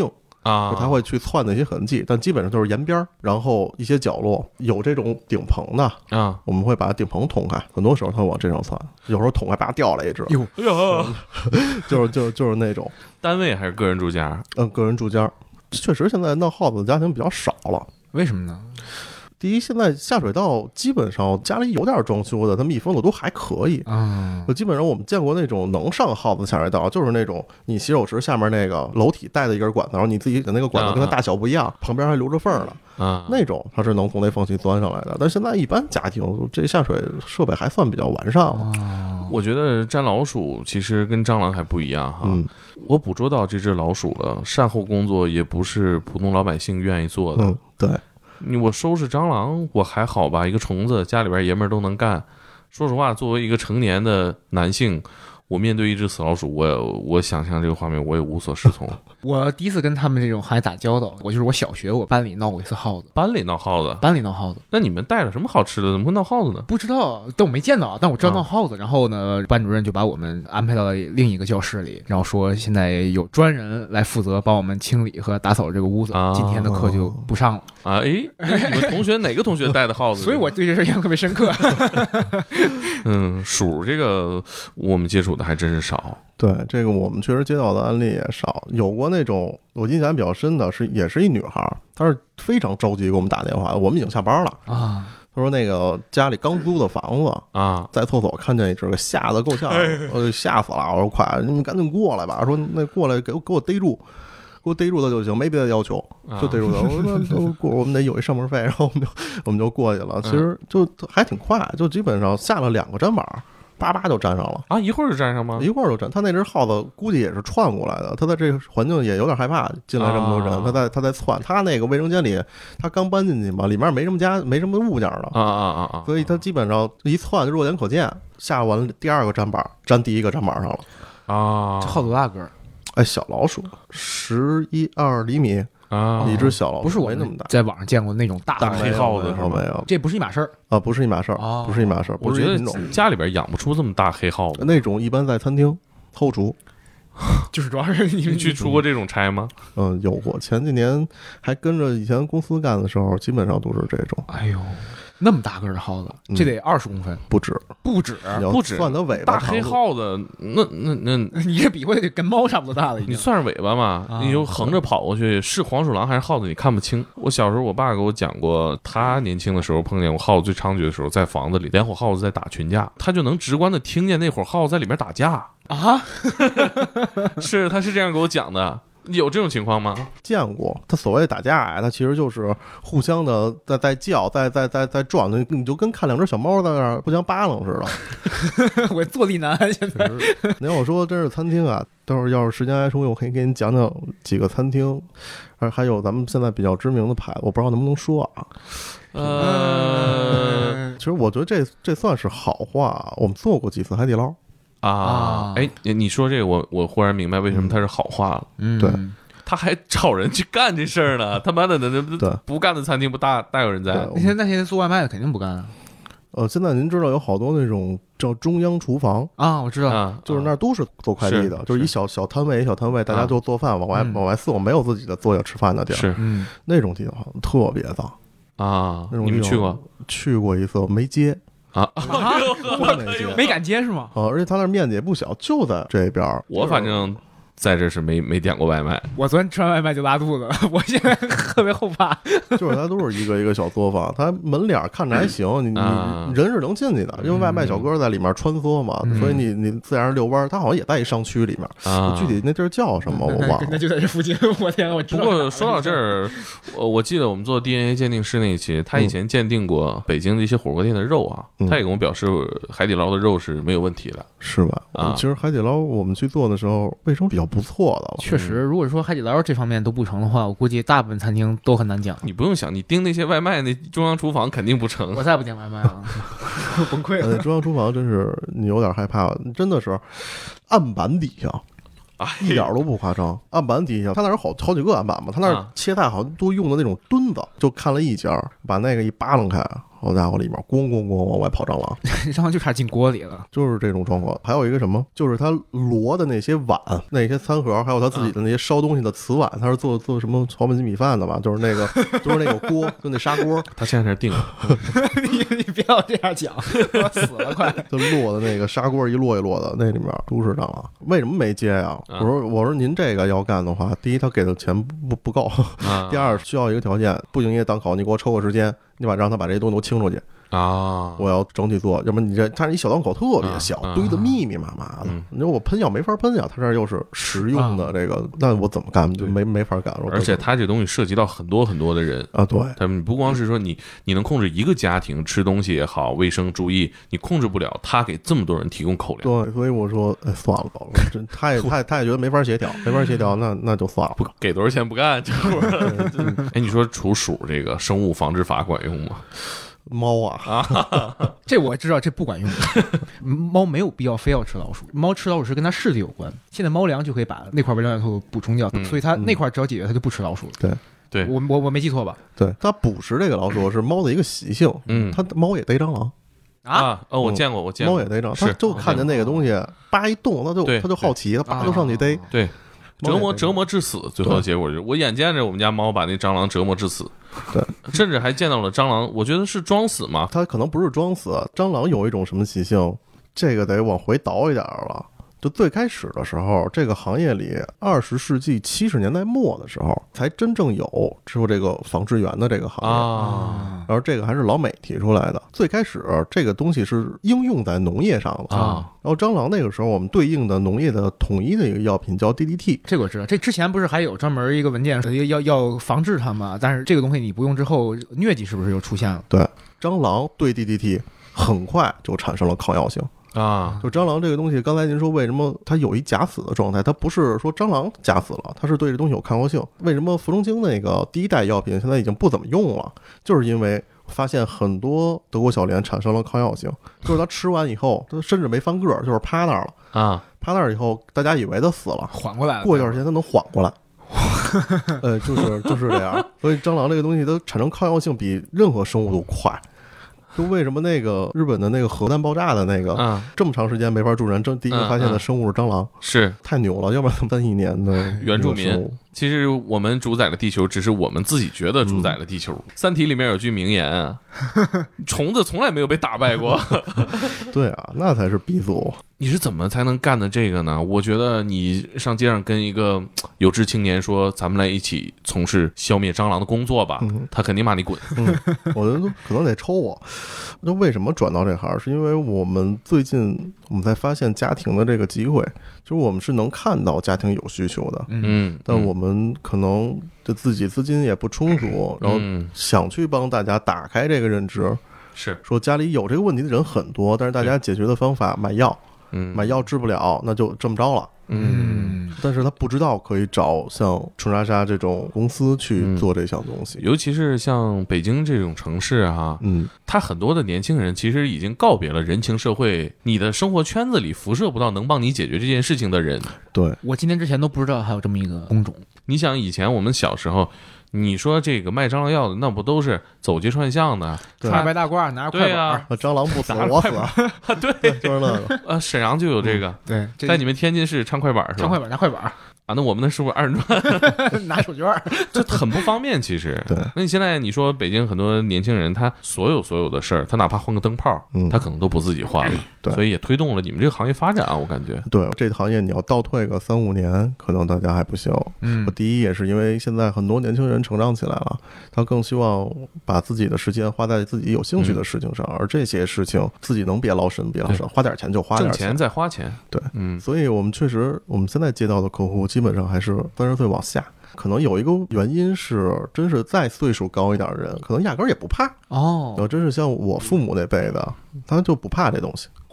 啊， 就它会去窜那些痕迹，但基本上就是沿边儿，然后一些角落有这种顶棚的啊， 我们会把顶棚捅开，很多时候它往这上窜，有时候捅开叭掉了一只， 哟， 哎呦， 就是就就是那种， 单位还是个人住家？ 嗯，个人住家，确实现在闹耗子的家庭比较少了。 为什么呢？ 第一，现在下水道基本上家里有点装修的，它密封的都还可以。 啊， 就基本上我们见过那种能上耗子下水道，就是那种你洗手池下面那个楼体带的一根管子，然后你自己的那个管子跟它大小不一样，旁边还留着缝的啊， 那种它是能从那缝隙钻上来的。但现在一般家庭这下水设备还算比较完善了。 哦， 我觉得粘老鼠其实跟蟑螂还不一样哈。 嗯， 我捕捉到这只老鼠了，善后工作也不是普通老百姓愿意做的。 嗯，对。 你我收拾蟑螂我还好吧，一个虫子家里边爷们儿都能干。说实话，作为一个成年的男性，我面对一只死老鼠，我我想象这个画面我也无所适从。 我第一次跟他们这种行业打交道，我就是我小学我班里闹过一次耗子， 班里闹耗子， 班里闹耗子， 那你们带了什么好吃的？怎么会闹耗子呢？ 不知道，但我没见到，但我知道闹耗子。然后呢，班主任就把我们安排到了另一个教室里，然后说现在有专人来负责帮我们清理和打扫这个屋子， 啊今天的课就不上了。 啊，哎，那你们同学哪个同学带的耗子？ 所以我对这事印象特别深刻。 嗯，鼠这个我们接触的还真是少。 对，这个我们确实接到的案例也少，有过那种我印象比较深的是，也是一女孩，她是非常着急给我们打电话，我们已经下班了啊。 她说那个家里刚租的房子啊， 在厕所看见一只，给吓得够呛，我吓死了。我说快，你们赶紧过来吧，说那过来给我给我逮住。给我逮住他就行，没别的要求，就逮住他。我说那都过，我们得有一上门费，然后我们就我们就过去了。其实就还挺快，就基本上下了两个砧板，叭叭就粘上了啊！一会儿就粘上吗？ 一会儿就粘。他那只耗子估计也是窜过来的，他在这个环境也有点害怕，进来这么多人， 啊、 他在他在窜。他那个卫生间里，他刚搬进去嘛，里面没什么家，没什么物件了啊啊啊啊！ 所以他基本上一窜就肉眼可见。下完第二个砧板，粘第一个砧板上了啊！ 这耗子多大个儿？ 哎，小老鼠，十一二厘米啊， 一只小老鼠， 不是我没那么大， 在网上见过那种大黑耗子， 是没有， 这不是一码事儿啊，不是一码事儿，不是一码事儿。 我觉得家里边养不出这么大黑耗子， 那种一般在餐厅后厨。 就是主要是你们去出过这种差吗？ 嗯，有过。前几年还跟着以前公司干的时候，基本上都是这种。 哎呦。那么大个的耗子，这得二十公分， 不止， 不止， 不止。 算它尾巴， 大黑耗子，那那那， 你这比划得跟猫差不多大了。 你算是尾巴嘛？ 啊、 你就横着跑过去，是黄鼠狼还是耗子，你看不清。我小时候，我爸给我讲过，他年轻的时候碰见过耗子最猖獗的时候，在房子里，连伙耗子在打群架，他就能直观的听见那伙耗子在里边打架啊。 是，他是这样给我讲的。有这种情况吗？ 见过。他所谓打架呀，他其实就是互相的在在叫，在在在在撞，你你就跟看两只小猫在那儿互相扒拉似的。我坐立难安。现在， 您要说真是餐厅啊，待会儿要是时间还充裕，我可以给你讲讲几个餐厅，还有咱们现在比较知名的牌子，我不知道能不能说啊。 呃， 其实我觉得这这算是好话，我们做过几次海底捞。 啊，哎，你说这个，我我忽然明白为什么它是好话了。 嗯， 对， 他还找人去干这事儿呢。他妈的，那那不干的餐厅不大大有人在。 那些那些做外卖的肯定不干啊。 呃，现在您知道有好多那种叫中央厨房啊，我知道， 啊、 就是那儿都是做快递的， 是就是一小小摊位一小摊位，大家就做饭往外、 嗯、 往外送，没有自己的坐下吃饭的地儿。 是， 嗯， 那种地方特别脏啊。 那种你们去过？ 去过一次，没接。 啊， 我没敢接是吗？ 啊，而且他那面积也不小，就在这边。 我反正在这是没没点过外卖。 我昨天吃完外卖就拉肚子了，我现在特别后怕。 就是他都是一个一个小作坊，他门脸看着还行，你你人是能进去的，因为外卖小哥在里面穿梭嘛， 嗯、 所以你你自然遛弯。他好像也在一商区里面， 啊、 具体那地儿叫什么我忘了。 那就在这附近，我天，我知道。 不过说到这儿，我我记得我们做 D N A 鉴定师那一期，他以前鉴定过北京的一些火锅店的肉啊， 嗯、 他也跟我表示海底捞的肉是没有问题的， 是吧？ 啊， 其实海底捞我们去做的时候，卫生比较不错的了。 确实，如果说海底捞这方面都不成的话，我估计大部分餐厅都很难讲。 你不用想，你订那些外卖，那中央厨房肯定不成。 我再不点外卖了，崩溃了。 呃，中央厨房真是你有点害怕，真的是案板底下。 哎、 一点都不夸张，案板底下他那有好好几个案板嘛，他那切菜好像都用的那种墩子，就看了一家，把那个一扒楞开， 好家伙，里面咣咣咣往外跑蟑螂， 蟑螂就差进锅里了。 就是这种状况。还有一个什么，就是他摞的那些碗、那些餐盒，还有他自己的那些烧东西的瓷碗，他是做做什么炒焖鸡米饭的吧？就是那个，就是那个锅，就那砂锅。 他现在是定了， 你你不要这样讲，我死了快。 就摞的那个砂锅一摞一摞的，那里面都是蟑螂。为什么没接呀？我说我说您这个要干的话，第一他给的钱不不够，第二需要一个条件，不营业档口，你给我抽个时间，你把让他把这些东西都清出去。 啊， 我要整体做，要不然你这它一小档口特别小， 啊、 堆得密密麻麻的。 嗯、 你说我喷药没法喷呀，它这又是实用的这个，啊、那我怎么干就没没法干。 而且它这东西涉及到很多很多的人啊，对， 他们不光是说你你能控制一个家庭吃东西也好，卫生注意，你控制不了他给这么多人提供口粮。 对，所以我说，哎，算了吧，真他也他也他也觉得没法协调，没法协调，那那就算了， 不给多少钱不干这活儿。哎，你说除鼠这个生物防治法管用吗？ 猫啊啊，这我知道，这不管用。猫没有必要非要吃老鼠，猫吃老鼠是跟它视力有关。现在猫粮就可以把那块微量元素补充掉，嗯、所以它那块只要解决，它就不吃老鼠。 对， 对我我我没记错吧？ 对，它捕食这个老鼠是猫的一个习性。 嗯， 它猫也逮蟑螂啊。哦，我见过，我见过。 猫也逮蟑螂，它就看见那个东西，叭一动，它就它就好奇，它叭就上去逮。 对。折磨折磨致死，最后的结果就是我眼见着我们家猫把那蟑螂折磨致死， 对， 甚至还见到了蟑螂，我觉得是装死嘛， 它可能不是装死，蟑螂有一种什么习性，这个得往回倒一点了。就最开始的时候，这个行业里，二十世纪七十年代末的时候，才真正有之后这个仿制员的这个行业啊。 然后这个还是老美提出来的。最开始这个东西是应用在农业上的啊。 然后蟑螂那个时候，我们对应的农业的统一的一个药品叫 D D T， 这个我知道。这之前不是还有专门一个文件要要防治它吗？但是这个东西你不用之后，疟疾是不是又出现了？ 对，蟑螂对 D D T 很快就产生了抗药性。 啊， 就蟑螂这个东西，刚才您说为什么它有一假死的状态？它不是说蟑螂假死了，它是对这东西有抗药性。为什么伏中清那个第一代药品现在已经不怎么用了？就是因为发现很多德国小蠊产生了抗药性，就是它吃完以后，它甚至没翻个儿，就是趴那儿了啊， 趴那儿以后，大家以为它死了， 缓过来了， 过一段时间它能缓过来。呃，就是就是这样。所以蟑螂这个东西它产生抗药性比任何生物都快。就为什么那个日本的那个核弹爆炸的那个， 嗯， 这么长时间没法助人，这第一个发现的生物是蟑螂， 是太牛了，要不然三亿年的原住民。其实我们主宰了地球，只是我们自己觉得主宰了地球。嗯、三体里面有句名言啊，虫子从来没有被打败过。 对啊，那才是鼻祖。 你是怎么才能干的这个呢？我觉得你上街上跟一个有志青年说，咱们来一起从事消灭蟑螂的工作吧，嗯、他肯定骂你滚。 嗯，我觉得可能得抽我。那为什么转到这行？是因为我们最近我们才发现家庭的这个机会，就是我们是能看到家庭有需求的， 嗯， 但我们可能就自己资金也不充足，然后想去帮大家打开这个认知， 是说家里有这个问题的人很多，但是大家解决的方法买药。 嗯， 买药治不了，那就这么着了。 嗯， 但是他不知道可以找像春莎莎这种公司去做这项东西， 嗯、尤其是像北京这种城市啊， 嗯， 他很多的年轻人其实已经告别了人情社会，你的生活圈子里辐射不到能帮你解决这件事情的人。 对， 我今天之前都不知道还有这么一个工种。 你想以前我们小时候。你说这个卖蟑螂药的，那不都是走街串巷的， 穿白大褂，拿着快板， 啊、 蟑螂不死我死， 对， 就是那个。 呃，沈阳就有这个， 嗯、对， 在你们天津市唱快板是吧？ 唱快板拿快板啊，那我们那是不是二人转拿手绢？ 这很不方便。其实， 对。 那你现在你说北京很多年轻人，他所有所有的事儿，他哪怕换个灯泡， 嗯， 他可能都不自己换了。 对， 所以也推动了你们这个行业发展啊，我感觉。 对，这个行业你要倒退个三五年，可能大家还不行。 嗯， 第一也是因为现在很多年轻人成长起来了，他更希望把自己的时间花在自己有兴趣的事情上，嗯、而这些事情自己能别劳神别劳神，花点钱就花点钱， 挣钱再花钱。 对， 嗯， 所以我们确实，我们现在接到的客户基本上还是三十岁往下。可能有一个原因是，真是再岁数高一点的人，可能压根儿也不怕哦。 真是像我父母那辈的，他就不怕这东西。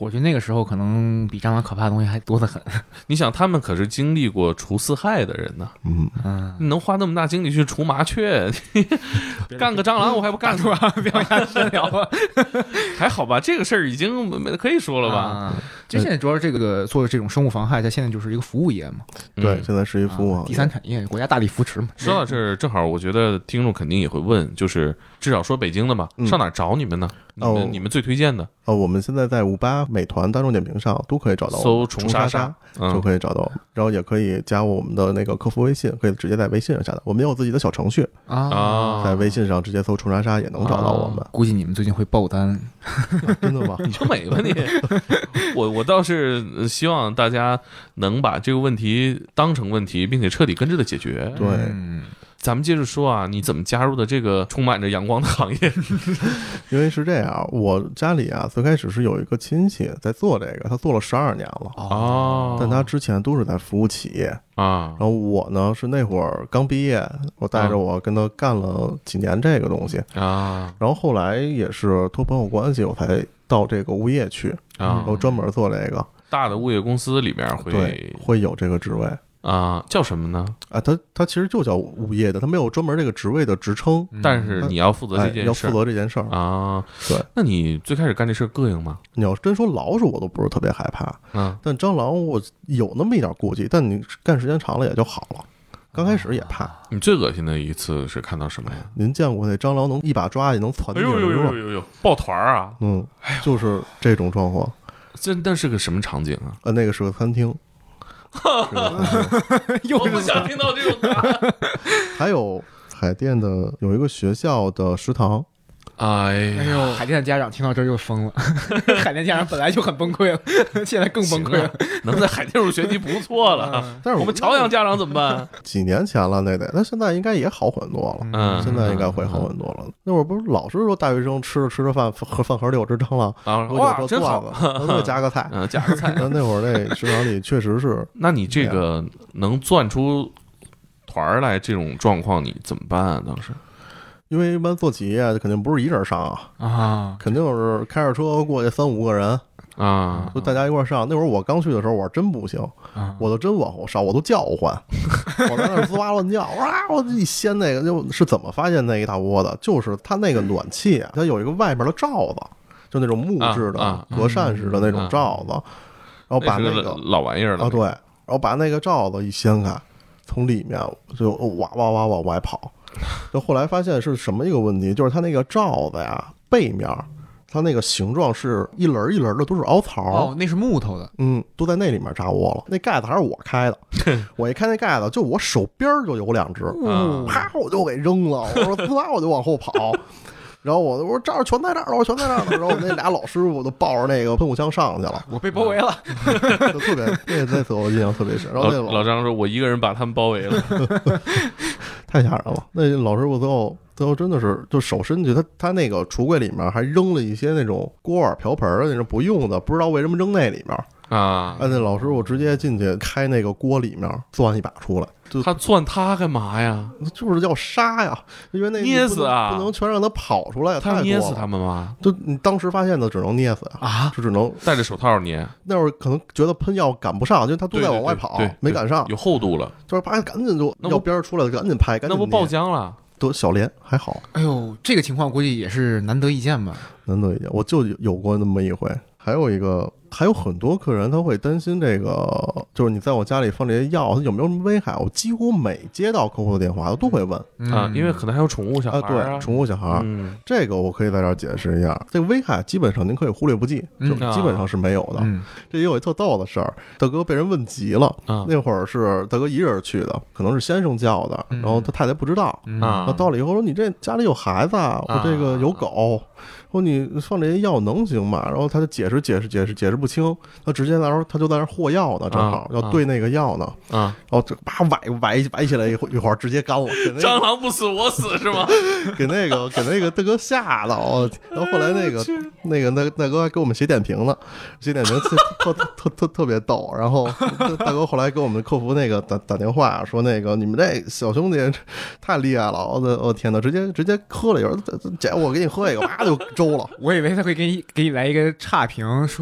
我觉得那个时候可能比蟑螂可怕的东西还多得很。 你想，他们可是经历过除四害的人呢， 嗯， 嗯， 你能花那么大精力去除麻雀，干个蟑螂我还不干出来？ 不要瞎深聊啊。 还好吧，这个事儿已经没可以说了吧？ 啊，就现在主要这个做这种生物防害，它现在就是一个服务业嘛， 对， 嗯现在是一服务行业第三产业，国家大力扶持嘛。 说到这儿，正好我觉得听众肯定也会问，就是至少说北京的嘛， 嗯上哪儿找你们呢？你们、 哦你们最推荐的， 哦，我们现在在五八、美团、大众点评上都可以找到我们， 搜虫虫莎莎莎嗯就可以找到我们，然后也可以加我们的那个客服微信，可以直接在微信上下载。我们也有自己的小程序， 啊， 啊， 在微信上直接搜虫莎莎也能找到我们。 估计你们最近会爆单。 真的吗？ 你就美吧你！我我倒是希望大家能把这个问题当成问题，并且彻底根治的解决。 对， 嗯， 咱们接着说啊，你怎么加入的这个充满着阳光的行业？ 因为是这样，我家里啊最开始是有一个亲戚在做这个，他做了十二年了。 哦， 但他之前都是在服务企业， 啊然后我呢是那会儿刚毕业，我带着我跟他干了几年这个东西， 啊然后后来也是托朋友关系，我才到这个物业去， 啊然后专门做这个， 大的物业公司里面会对，会有这个职位啊，叫什么呢？ 啊，他他其实就叫物业的，他没有专门这个职位的职称， 但是你要负责这哎，要负件事儿责这件事儿。 啊。 对， 那你最开始干这事儿膈应吗？ 你要真说老鼠，我都不是特别害怕， 嗯但蟑螂我有那么一点顾忌，但你干时间长了也就好了。刚开始也怕。 你最恶心的一次是看到什么呀？ 您见过那蟑螂能一把抓也能窜地哎呦呦上吗？ 呦呦呦，抱团儿啊！ 嗯，就是这种状况。 这那是个什么场景啊？ 呃，那个是个餐厅，是个餐厅我不想听到这种答案。 还有海淀的有一个学校的食堂， 哎哎呀， 呦，海淀的家长听到这儿就疯了。海淀家长本来就很崩溃了，现在更崩溃了。 能在海淀入学籍不错了。 但是我们朝阳家长怎么办？ 几年前了，那得，那现在应该也好很多了。 嗯， 现在应该会好很多了。那会儿不是老是说大学生吃着吃着饭，盒饭盒里有只蟑螂， 啊， 我哇， 就真好说段。子，然后再加个菜。 嗯，加个菜。 那那会儿那食堂里确实是， 那你这个能攥出团儿来这种状况，你怎么办啊？当时因为一般做企业肯定不是一人上啊， 啊， 肯定是开着车过去三五个人， 啊， 就大家一块儿上。那会儿我刚去的时候，我真不行， 啊我都真往后上，我都叫唤，我在那儿滋哇乱叫，哇！我一掀那个，就是怎么发现那一大窝的？就是它那个暖气啊，它有一个外面的罩子，就那种木质的啊啊隔扇式的那种罩子，然后把那是那个老玩意儿了啊对，然后把那个罩子一掀开，从里面就哇哇哇往外跑。就后来发现是什么一个问题，就是它那个罩子呀背面，它那个形状是一轮一轮的，都是凹槽。 哦，那是木头的。 嗯，都在那里面扎窝了。那盖子还是我开的，我一开那盖子，就我手边就有两只， 嗯啪我就给扔了。我说滋啦，我就往后跑。然后我我说这儿全在这儿了，我全在这儿了。然后我那俩老师傅都抱着那个喷雾枪上去了， 我被包围了。 就特别那那次我印象特别深。然后那老老张说：“我一个人把他们包围了。 太吓人了。那老师傅最后最后真的是就手伸去，他他那个橱柜里面还扔了一些那种锅碗瓢盆的那种不用的，不知道为什么扔那里面。” 啊， 哎，那老师傅直接进去开那个锅里面钻一把出来，就他钻他干嘛呀？ 就是要杀呀，因为那捏死啊不能不能全让他跑出来， 他要太多了捏死他们吗？ 就你当时发现的只能捏死啊， 就只能戴着手套捏， 那会儿可能觉得喷药赶不上，因为他都在往外跑， 对对对对没赶上， 有厚度了， 就是啪赶紧就那不药边儿出来了，赶紧拍，赶紧那不爆捏浆了？ 都小连还好， 哎呦，这个情况估计也是难得一见吧？ 难得一见，我就有过那么一回。还有一个，还有很多客人他会担心这个，就是你在我家里放这些药，它有没有什么危害？我几乎每接到客户的电话，我都会问啊，因为可能还有宠物小孩啊，对，宠物小孩， 嗯这个我可以在这儿解释一下，这个危害基本上您可以忽略不计，就嗯基本上是没有的。 嗯这也有一特逗的事儿，大哥被人问急了， 啊那会儿是大哥一人去的，可能是先生叫的， 嗯然后他太太不知道， 啊那到了以后说你这家里有孩子啊，我这个有狗，说你放这些药能行吗？然后他就解释解释解释解释不清，他直接那时候他就在那儿和药呢，正好啊要兑那个药呢， 啊！ 然后这叭崴崴崴起来一会一会儿直接干了，给那蟑个螂不死我死是吗？ 给那个给那个大哥吓的，我然后后来那个那个那大哥还给我们写点评呢，写点评特特特特特别逗，然后大哥后来给我们客服那个打打电话说那个你们这小兄弟太厉害了，我的我天哪，直接直接喝了一会儿，姐我给你喝一个，啪就周了。 我以为他会给你给你来一个差评，说这人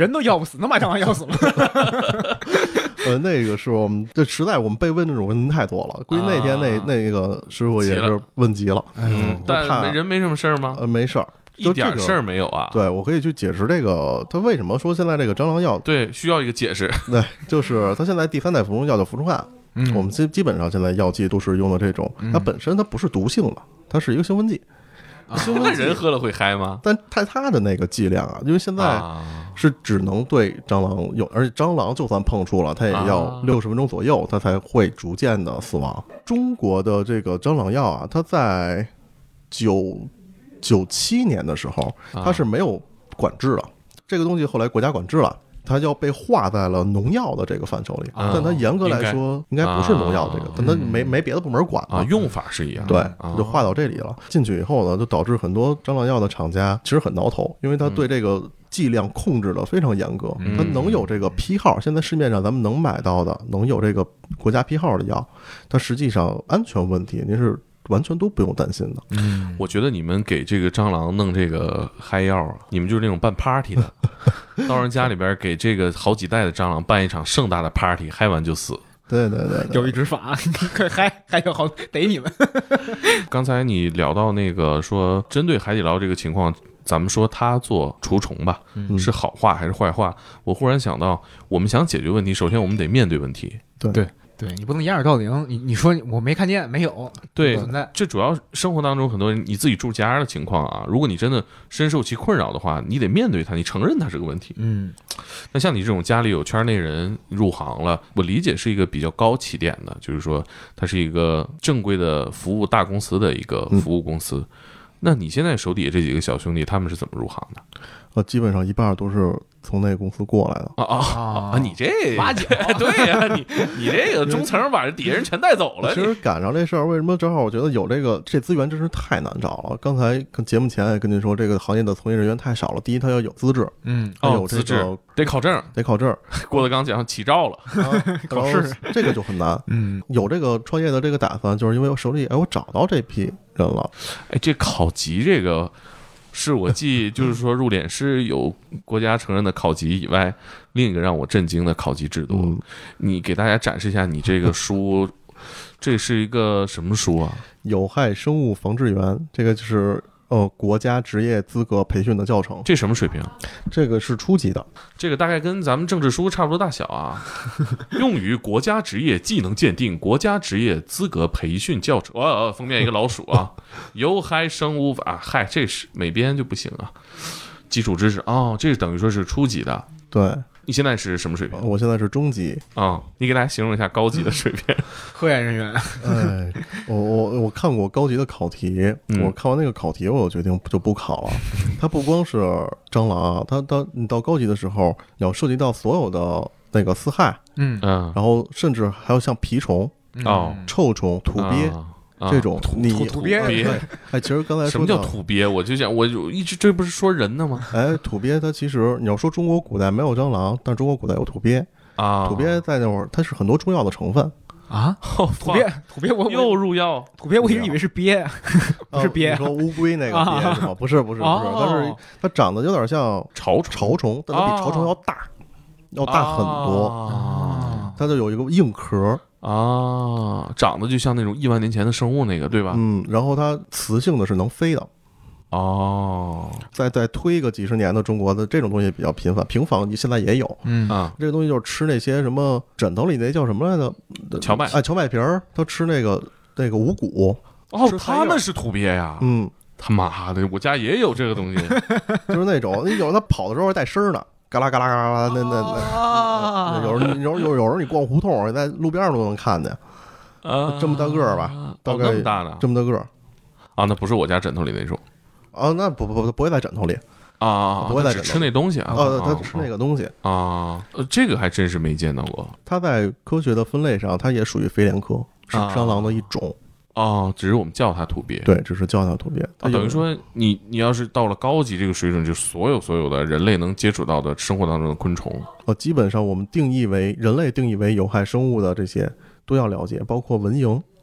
人都要不死，能把蟑螂要死吗？ 呃，那个是我们这实在我们被问这种问题太多了，估计那天那、 啊、 那个师傅也是问急了， 嗯，但人没什么事儿吗？ 呃，没事儿。 一点事儿没有啊！ 对，我可以去解释这个，他为什么说现在这个蟑螂药对需要一个解释。 对，就是他现在第三代服用药叫扶冲胺，嗯，我们基基本上现在药剂都是用的这种，它本身它不是毒性的，它是一个兴奋剂。 兴奋剂人喝了会嗨吗？ 但它它的那个剂量啊，因为现在是只能对蟑螂用，而且蟑螂就算碰触了，它也要六十分钟左右，它才会逐渐的死亡。中国的这个蟑螂药啊，它在九。九七年的时候，它是没有管制的，这个东西后来国家管制了，它要被划在了农药的这个范畴里。但它严格来说，应该不是农药这个，但它没没别的部门管啊，用法是一样。 对，就划到这里了。进去以后呢，就导致很多蟑螂药的厂家其实很挠头，因为它对这个剂量控制的非常严格，它能有这个批号，现在市面上咱们能买到的能有这个国家批号的药，它实际上安全问题您是完全都不用担心的。 嗯，我觉得你们给这个蟑螂弄这个嗨药，你们就是那种办 party 的，到人家里边给这个好几代的蟑螂办一场盛大的 party， 嗨完就死。 对对 对, 对， 有一执法，可嗨还有好逮你们。 刚才你聊到那个说，针对海底捞这个情况，咱们说它做除虫吧，嗯、是好话还是坏话？我忽然想到，我们想解决问题，首先我们得面对问题。 对对。对你不能掩耳盗铃，你你说我没看见，没有， 对， 存在。 这主要生活当中很多人你自己住家的情况啊，如果你真的深受其困扰的话，你得面对它，你承认它是个问题。 嗯， 那像你这种家里有圈内人入行了，我理解是一个比较高起点的，就是说它是一个正规的服务大公司的一个服务公司。嗯、那你现在手底下这几个小兄弟，他们是怎么入行的？ 呃，基本上一半都是从那个公司过来的。 啊啊啊！你这八九对呀、啊，你你这个中层把底下人全带走了。 其实赶上这事儿，为什么正好？我觉得有这个这资源真是太难找了。刚才节目前也跟您说，这个行业的从业人员太少了。第一，他要有资质， 嗯， 要有、这个哦、资质得考证， 得考证。 郭德纲讲起照了， 啊、考试这个就很难。 嗯， 有这个创业的这个打算，就是因为我手里哎，我找到这批人了。 哎，这考级这个。是我继就是说入殓师有国家承认的考级以外，另一个让我震惊的考级制度。嗯、你给大家展示一下你这个书，这是一个什么书啊？ 有害生物防治员，这个就是呃国家职业资格培训的教程。 这什么水平？ 这个是初级的， 这个大概跟咱们政治书差不多大小啊。用于国家职业技能鉴定、国家职业资格培训教程。哇，封面一个老鼠啊！有害生物啊，嗨，这是美编就不行啊。基础知识哦，这等于说是初级的。 对， 你现在是什么水平？ 我现在是中级啊、哦。你给大家形容一下高级的水平。 科研人员。 哎，我我我看过高级的考题， 嗯、 我看完那个考题，我决定就不考了。它不光是蟑螂啊，它它你到高级的时候，你要涉及到所有的那个四害， 嗯嗯， 然后甚至还有像蜱虫、 哦、 臭虫、土鳖。 啊这种你土土鳖， 哎，其实刚才说什么叫土鳖？我就想，我一直这不是说人的吗？ 哎，土鳖它其实你要说中国古代没有蟑螂，但中国古代有土鳖啊。 土鳖在那会儿它是很多中药的成分啊。土鳖，土鳖我又入药， 土鳖我一直以为是鳖，不是鳖。 你说乌龟那个鳖是吗？不是不是不是，但是它长得有点像潮潮虫，但它比潮虫要大，要大很多。它就有一个硬壳。 啊，长得就像那种亿万年前的生物那个，对吧？ 嗯，然后它雌性的是能飞的。 哦， 再再推个几十年的中国的这种东西比较频繁，平房现在也有。 嗯啊， 这个东西就是吃那些什么枕头里那叫什么来着？ 荞麦， 哎，荞麦皮儿，他吃那个那个五谷。 哦，他们是土鳖呀。 嗯， 他妈的，我家也有这个东西， 就是那种，有时候他跑的时候还带声儿呢。嘎啦嘎啦嘎啦，那那那，有时候有有有时候你逛胡同，你在路边上都能看见， 啊， 这么大个儿吧，大概这么大呢， 这么大个儿， 啊，那不是我家枕头里那种， 啊，那不不不不会在枕头里啊， 不会在枕头吃那东西啊， 啊，他吃那个东西啊，呃，这个还真是没见到过。 它在科学的分类上，它也属于飞廉科，是蟑螂的一种。 哦，只是我们叫它土鳖， 对，只是叫它土鳖。 啊，等于说你你要是到了高级这个水准，就所有所有的人类能接触到的生活当中的昆虫， 呃，基本上我们定义为人类定义为有害生物的这些都要了解，包括蚊蝇，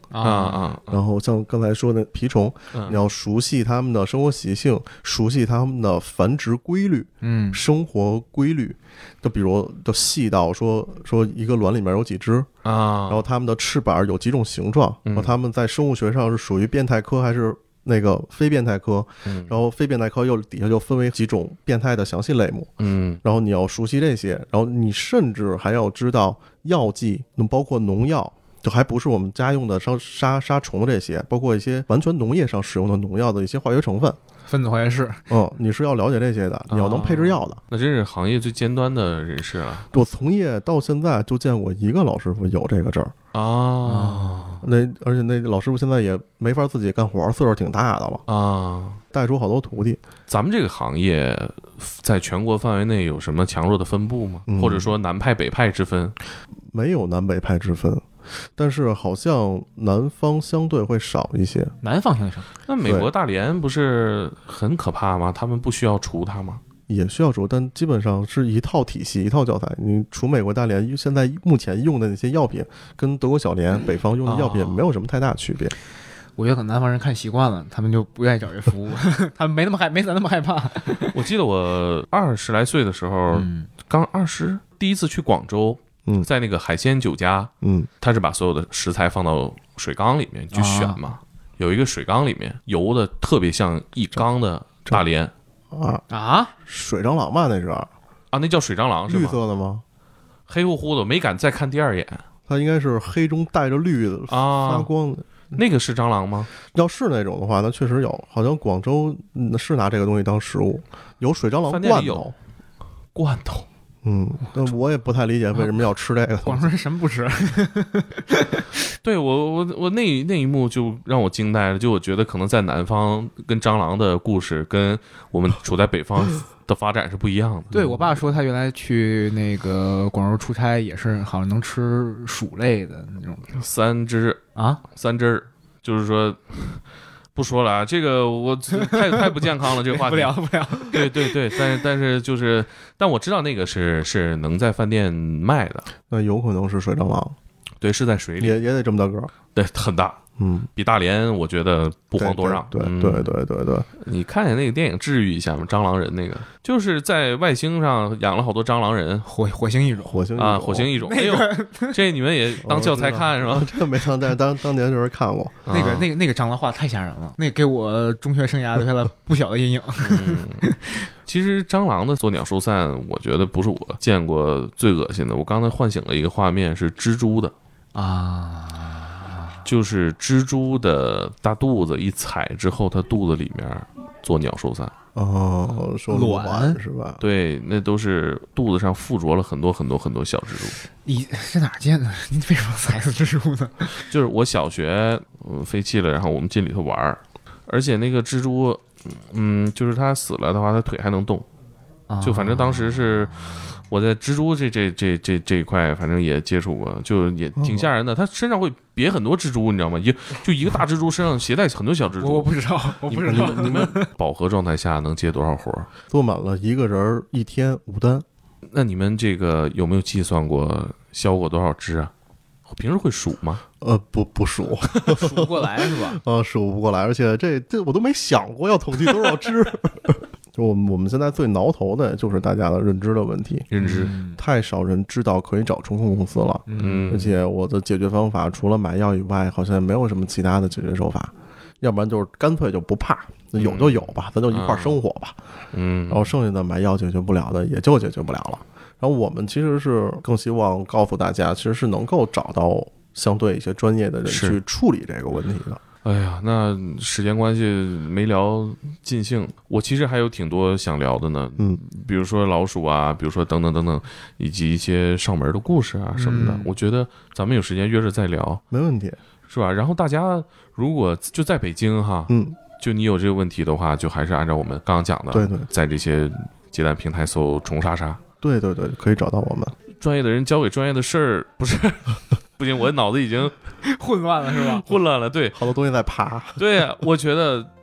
啊啊， 然后像刚才说的蜱虫， 嗯你要熟悉它们的生活习性，熟悉它们的繁殖规律， 嗯生活规律。就比如就细到说说一个卵里面有几只， 啊， 然后它们的翅膀有几种形状， 嗯然后它们在生物学上是属于变态科还是那个非变态科， 嗯然后非变态科又底下又分为几种变态的详细类目， 嗯然后你要熟悉这些，然后你甚至还要知道药剂，包括农药。就还不是我们家用的杀杀杀虫这些，包括一些完全农业上使用的农药的一些化学成分， 分子化学式， 嗯，你是要了解这些的，你要能配制药的。 那真是行业最尖端的人士了我从业到现在就见过一个老师傅有这个证儿， 啊那而且那老师傅现在也没法自己干活，岁数挺大的了， 啊！ 带出好多徒弟。 咱们这个行业在全国范围内有什么强弱的分布吗？ 嗯或者说南派北派之分？ 没有南北派之分，但是好像南方相对会少一些。 南方向上， 那美国大连不是很可怕吗？他们不需要除它吗？ 也需要除，但基本上是一套体系、一套教材。你除美国大连现在目前用的那些药品，跟德国小连北方用的药品没有什么太大区别。 我觉得可能南方人看习惯了，他们就不愿意找这服务，他们没那么害，没咱那么害怕。 我记得我二十来岁的时候， 嗯刚二十，第一次去广州， 嗯在那个海鲜酒家， 嗯他是把所有的食材放到水缸里面去选嘛，有一个水缸里面游的特别像一缸的大连啊， 啊， 水蟑螂嘛，那是啊，那叫水蟑螂是绿吗？ 色的吗？ 黑乎乎的，没敢再看第二眼它应该是黑中带着绿的发啊。 光的。 那个是蟑螂吗？ 要是那种的话，那确实有，好像广州嗯是拿这个东西当食物，有水蟑螂饭店里有罐头。 罐头嗯，但我也不太理解为什么要吃这个东西。 广州人什么不吃？ 对我我我那那一幕就让我惊呆了，就我觉得可能在南方跟蟑螂的故事跟我们处在北方的发展是不一样的。 对我爸说，他原来去那个广州出差，也是好像能吃鼠类的那种三只啊。 三只儿，就是说不说了啊，这个我太太不健康了，这个话题不聊不聊。 对对对，但是但是就是，但我知道那个是是能在饭店卖的， 那有可能是水蟑螂， 对，是在水里， 也也得这么大个儿。 对，很大， 嗯， 比大连我觉得不遑多让。 对嗯对对对对， 你看见那个电影治愈一下吗？蟑螂人那个，就是在外星上养了好多蟑螂人火火星异种， 火星啊，火星异种。哎呦，这你们也当教材看是吧？ 这个没当，但是当当年就是看过。 那个啊那个那个蟑螂画太吓人了，那给我中学生涯留下了不小的阴影。 嗯，其实蟑螂的做鸟兽散，我觉得不是我见过最恶心的。我刚才唤醒了一个画面，是蜘蛛的， 啊， 就是蜘蛛的大肚子一踩之后，它肚子里面做鸟兽散。 哦，说卵是吧？ 对，那都是肚子上附着了很多很多很多小蜘蛛。 你在哪儿见的？你为什么踩死蜘蛛呢？ 就是我小学嗯废弃了，然后我们进里头玩儿，而且那个蜘蛛，嗯，就是它死了的话，它腿还能动。就反正当时是我在蜘蛛这这这这这一块，反正也接触过，就也挺吓人的。它身上会别很多蜘蛛，你知道吗？一就一个大蜘蛛身上携带很多小蜘蛛。 我我不知道，我不知道。 你们饱和状态下能接多少活？ 做满了一个人一天五单。 那你们这个有没有计算过消过多少只啊？平时会数吗？ 呃，不不数， 数不过来是吧？ 啊，数不过来，而且这这我都没想过要统计多少只。就我们我们现在最挠头的就是大家的认知的问题， 认知， 嗯太少人知道可以找虫控公司了。 嗯， 而且我的解决方法除了买药以外，好像也没有什么其他的解决手法，要不然就是干脆就不怕，有就有吧，咱就一块儿生活吧。 嗯， 然后剩下的买药解决不了的，也就解决不了了。然后我们其实是更希望告诉大家，其实是能够找到相对一些专业的人是去处理这个问题的。 哎呀，那时间关系没聊尽兴，我其实还有挺多想聊的呢。 嗯， 比如说老鼠啊，比如说等等等等，以及一些上门的故事啊什么的。 嗯我觉得咱们有时间约着再聊， 没问题。 是吧？然后大家如果就在北京哈， 嗯， 就你有这个问题的话，就还是按照我们刚刚讲的， 对对在这些接单平台搜虫莎莎， 对对对，可以找到我们。 专业的人交给专业的事儿，不是不行，我脑子已经混乱了是吧？ 混乱了。对好多东西在爬。 对，我觉得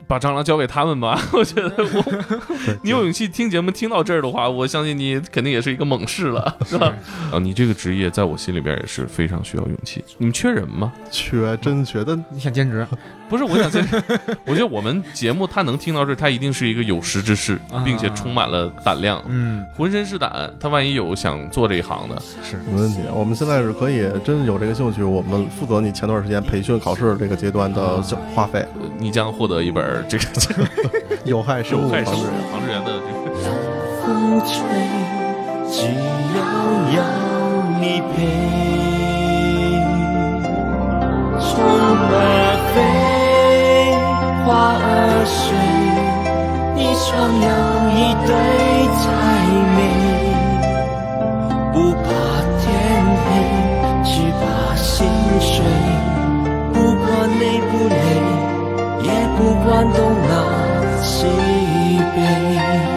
把蟑螂交给他们吧。我觉得我你有勇气听节目听到这儿的话，我相信你肯定也是一个猛士了，是吧？啊，你这个职业在我心里边也是非常需要勇气。你们缺人吗？ 缺，真缺的。 你想兼职？ 不是，我想兼职。我觉得我们节目他能听到这，他一定是一个有识之士，并且充满了胆量， 嗯， 浑身是胆。他万一有想做这一行的， 是没问题。我们现在是可以真有这个兴趣，我们负责你前段时间培训考试这个阶段的花费， 你将获得一本这个有害生物有害生物防治员。 防治员的这个。 风吹，只要有你陪，虫儿飞，花儿睡，你双有一对才美，不怕天黑，只怕心碎，不管累不累，也不管东南西北。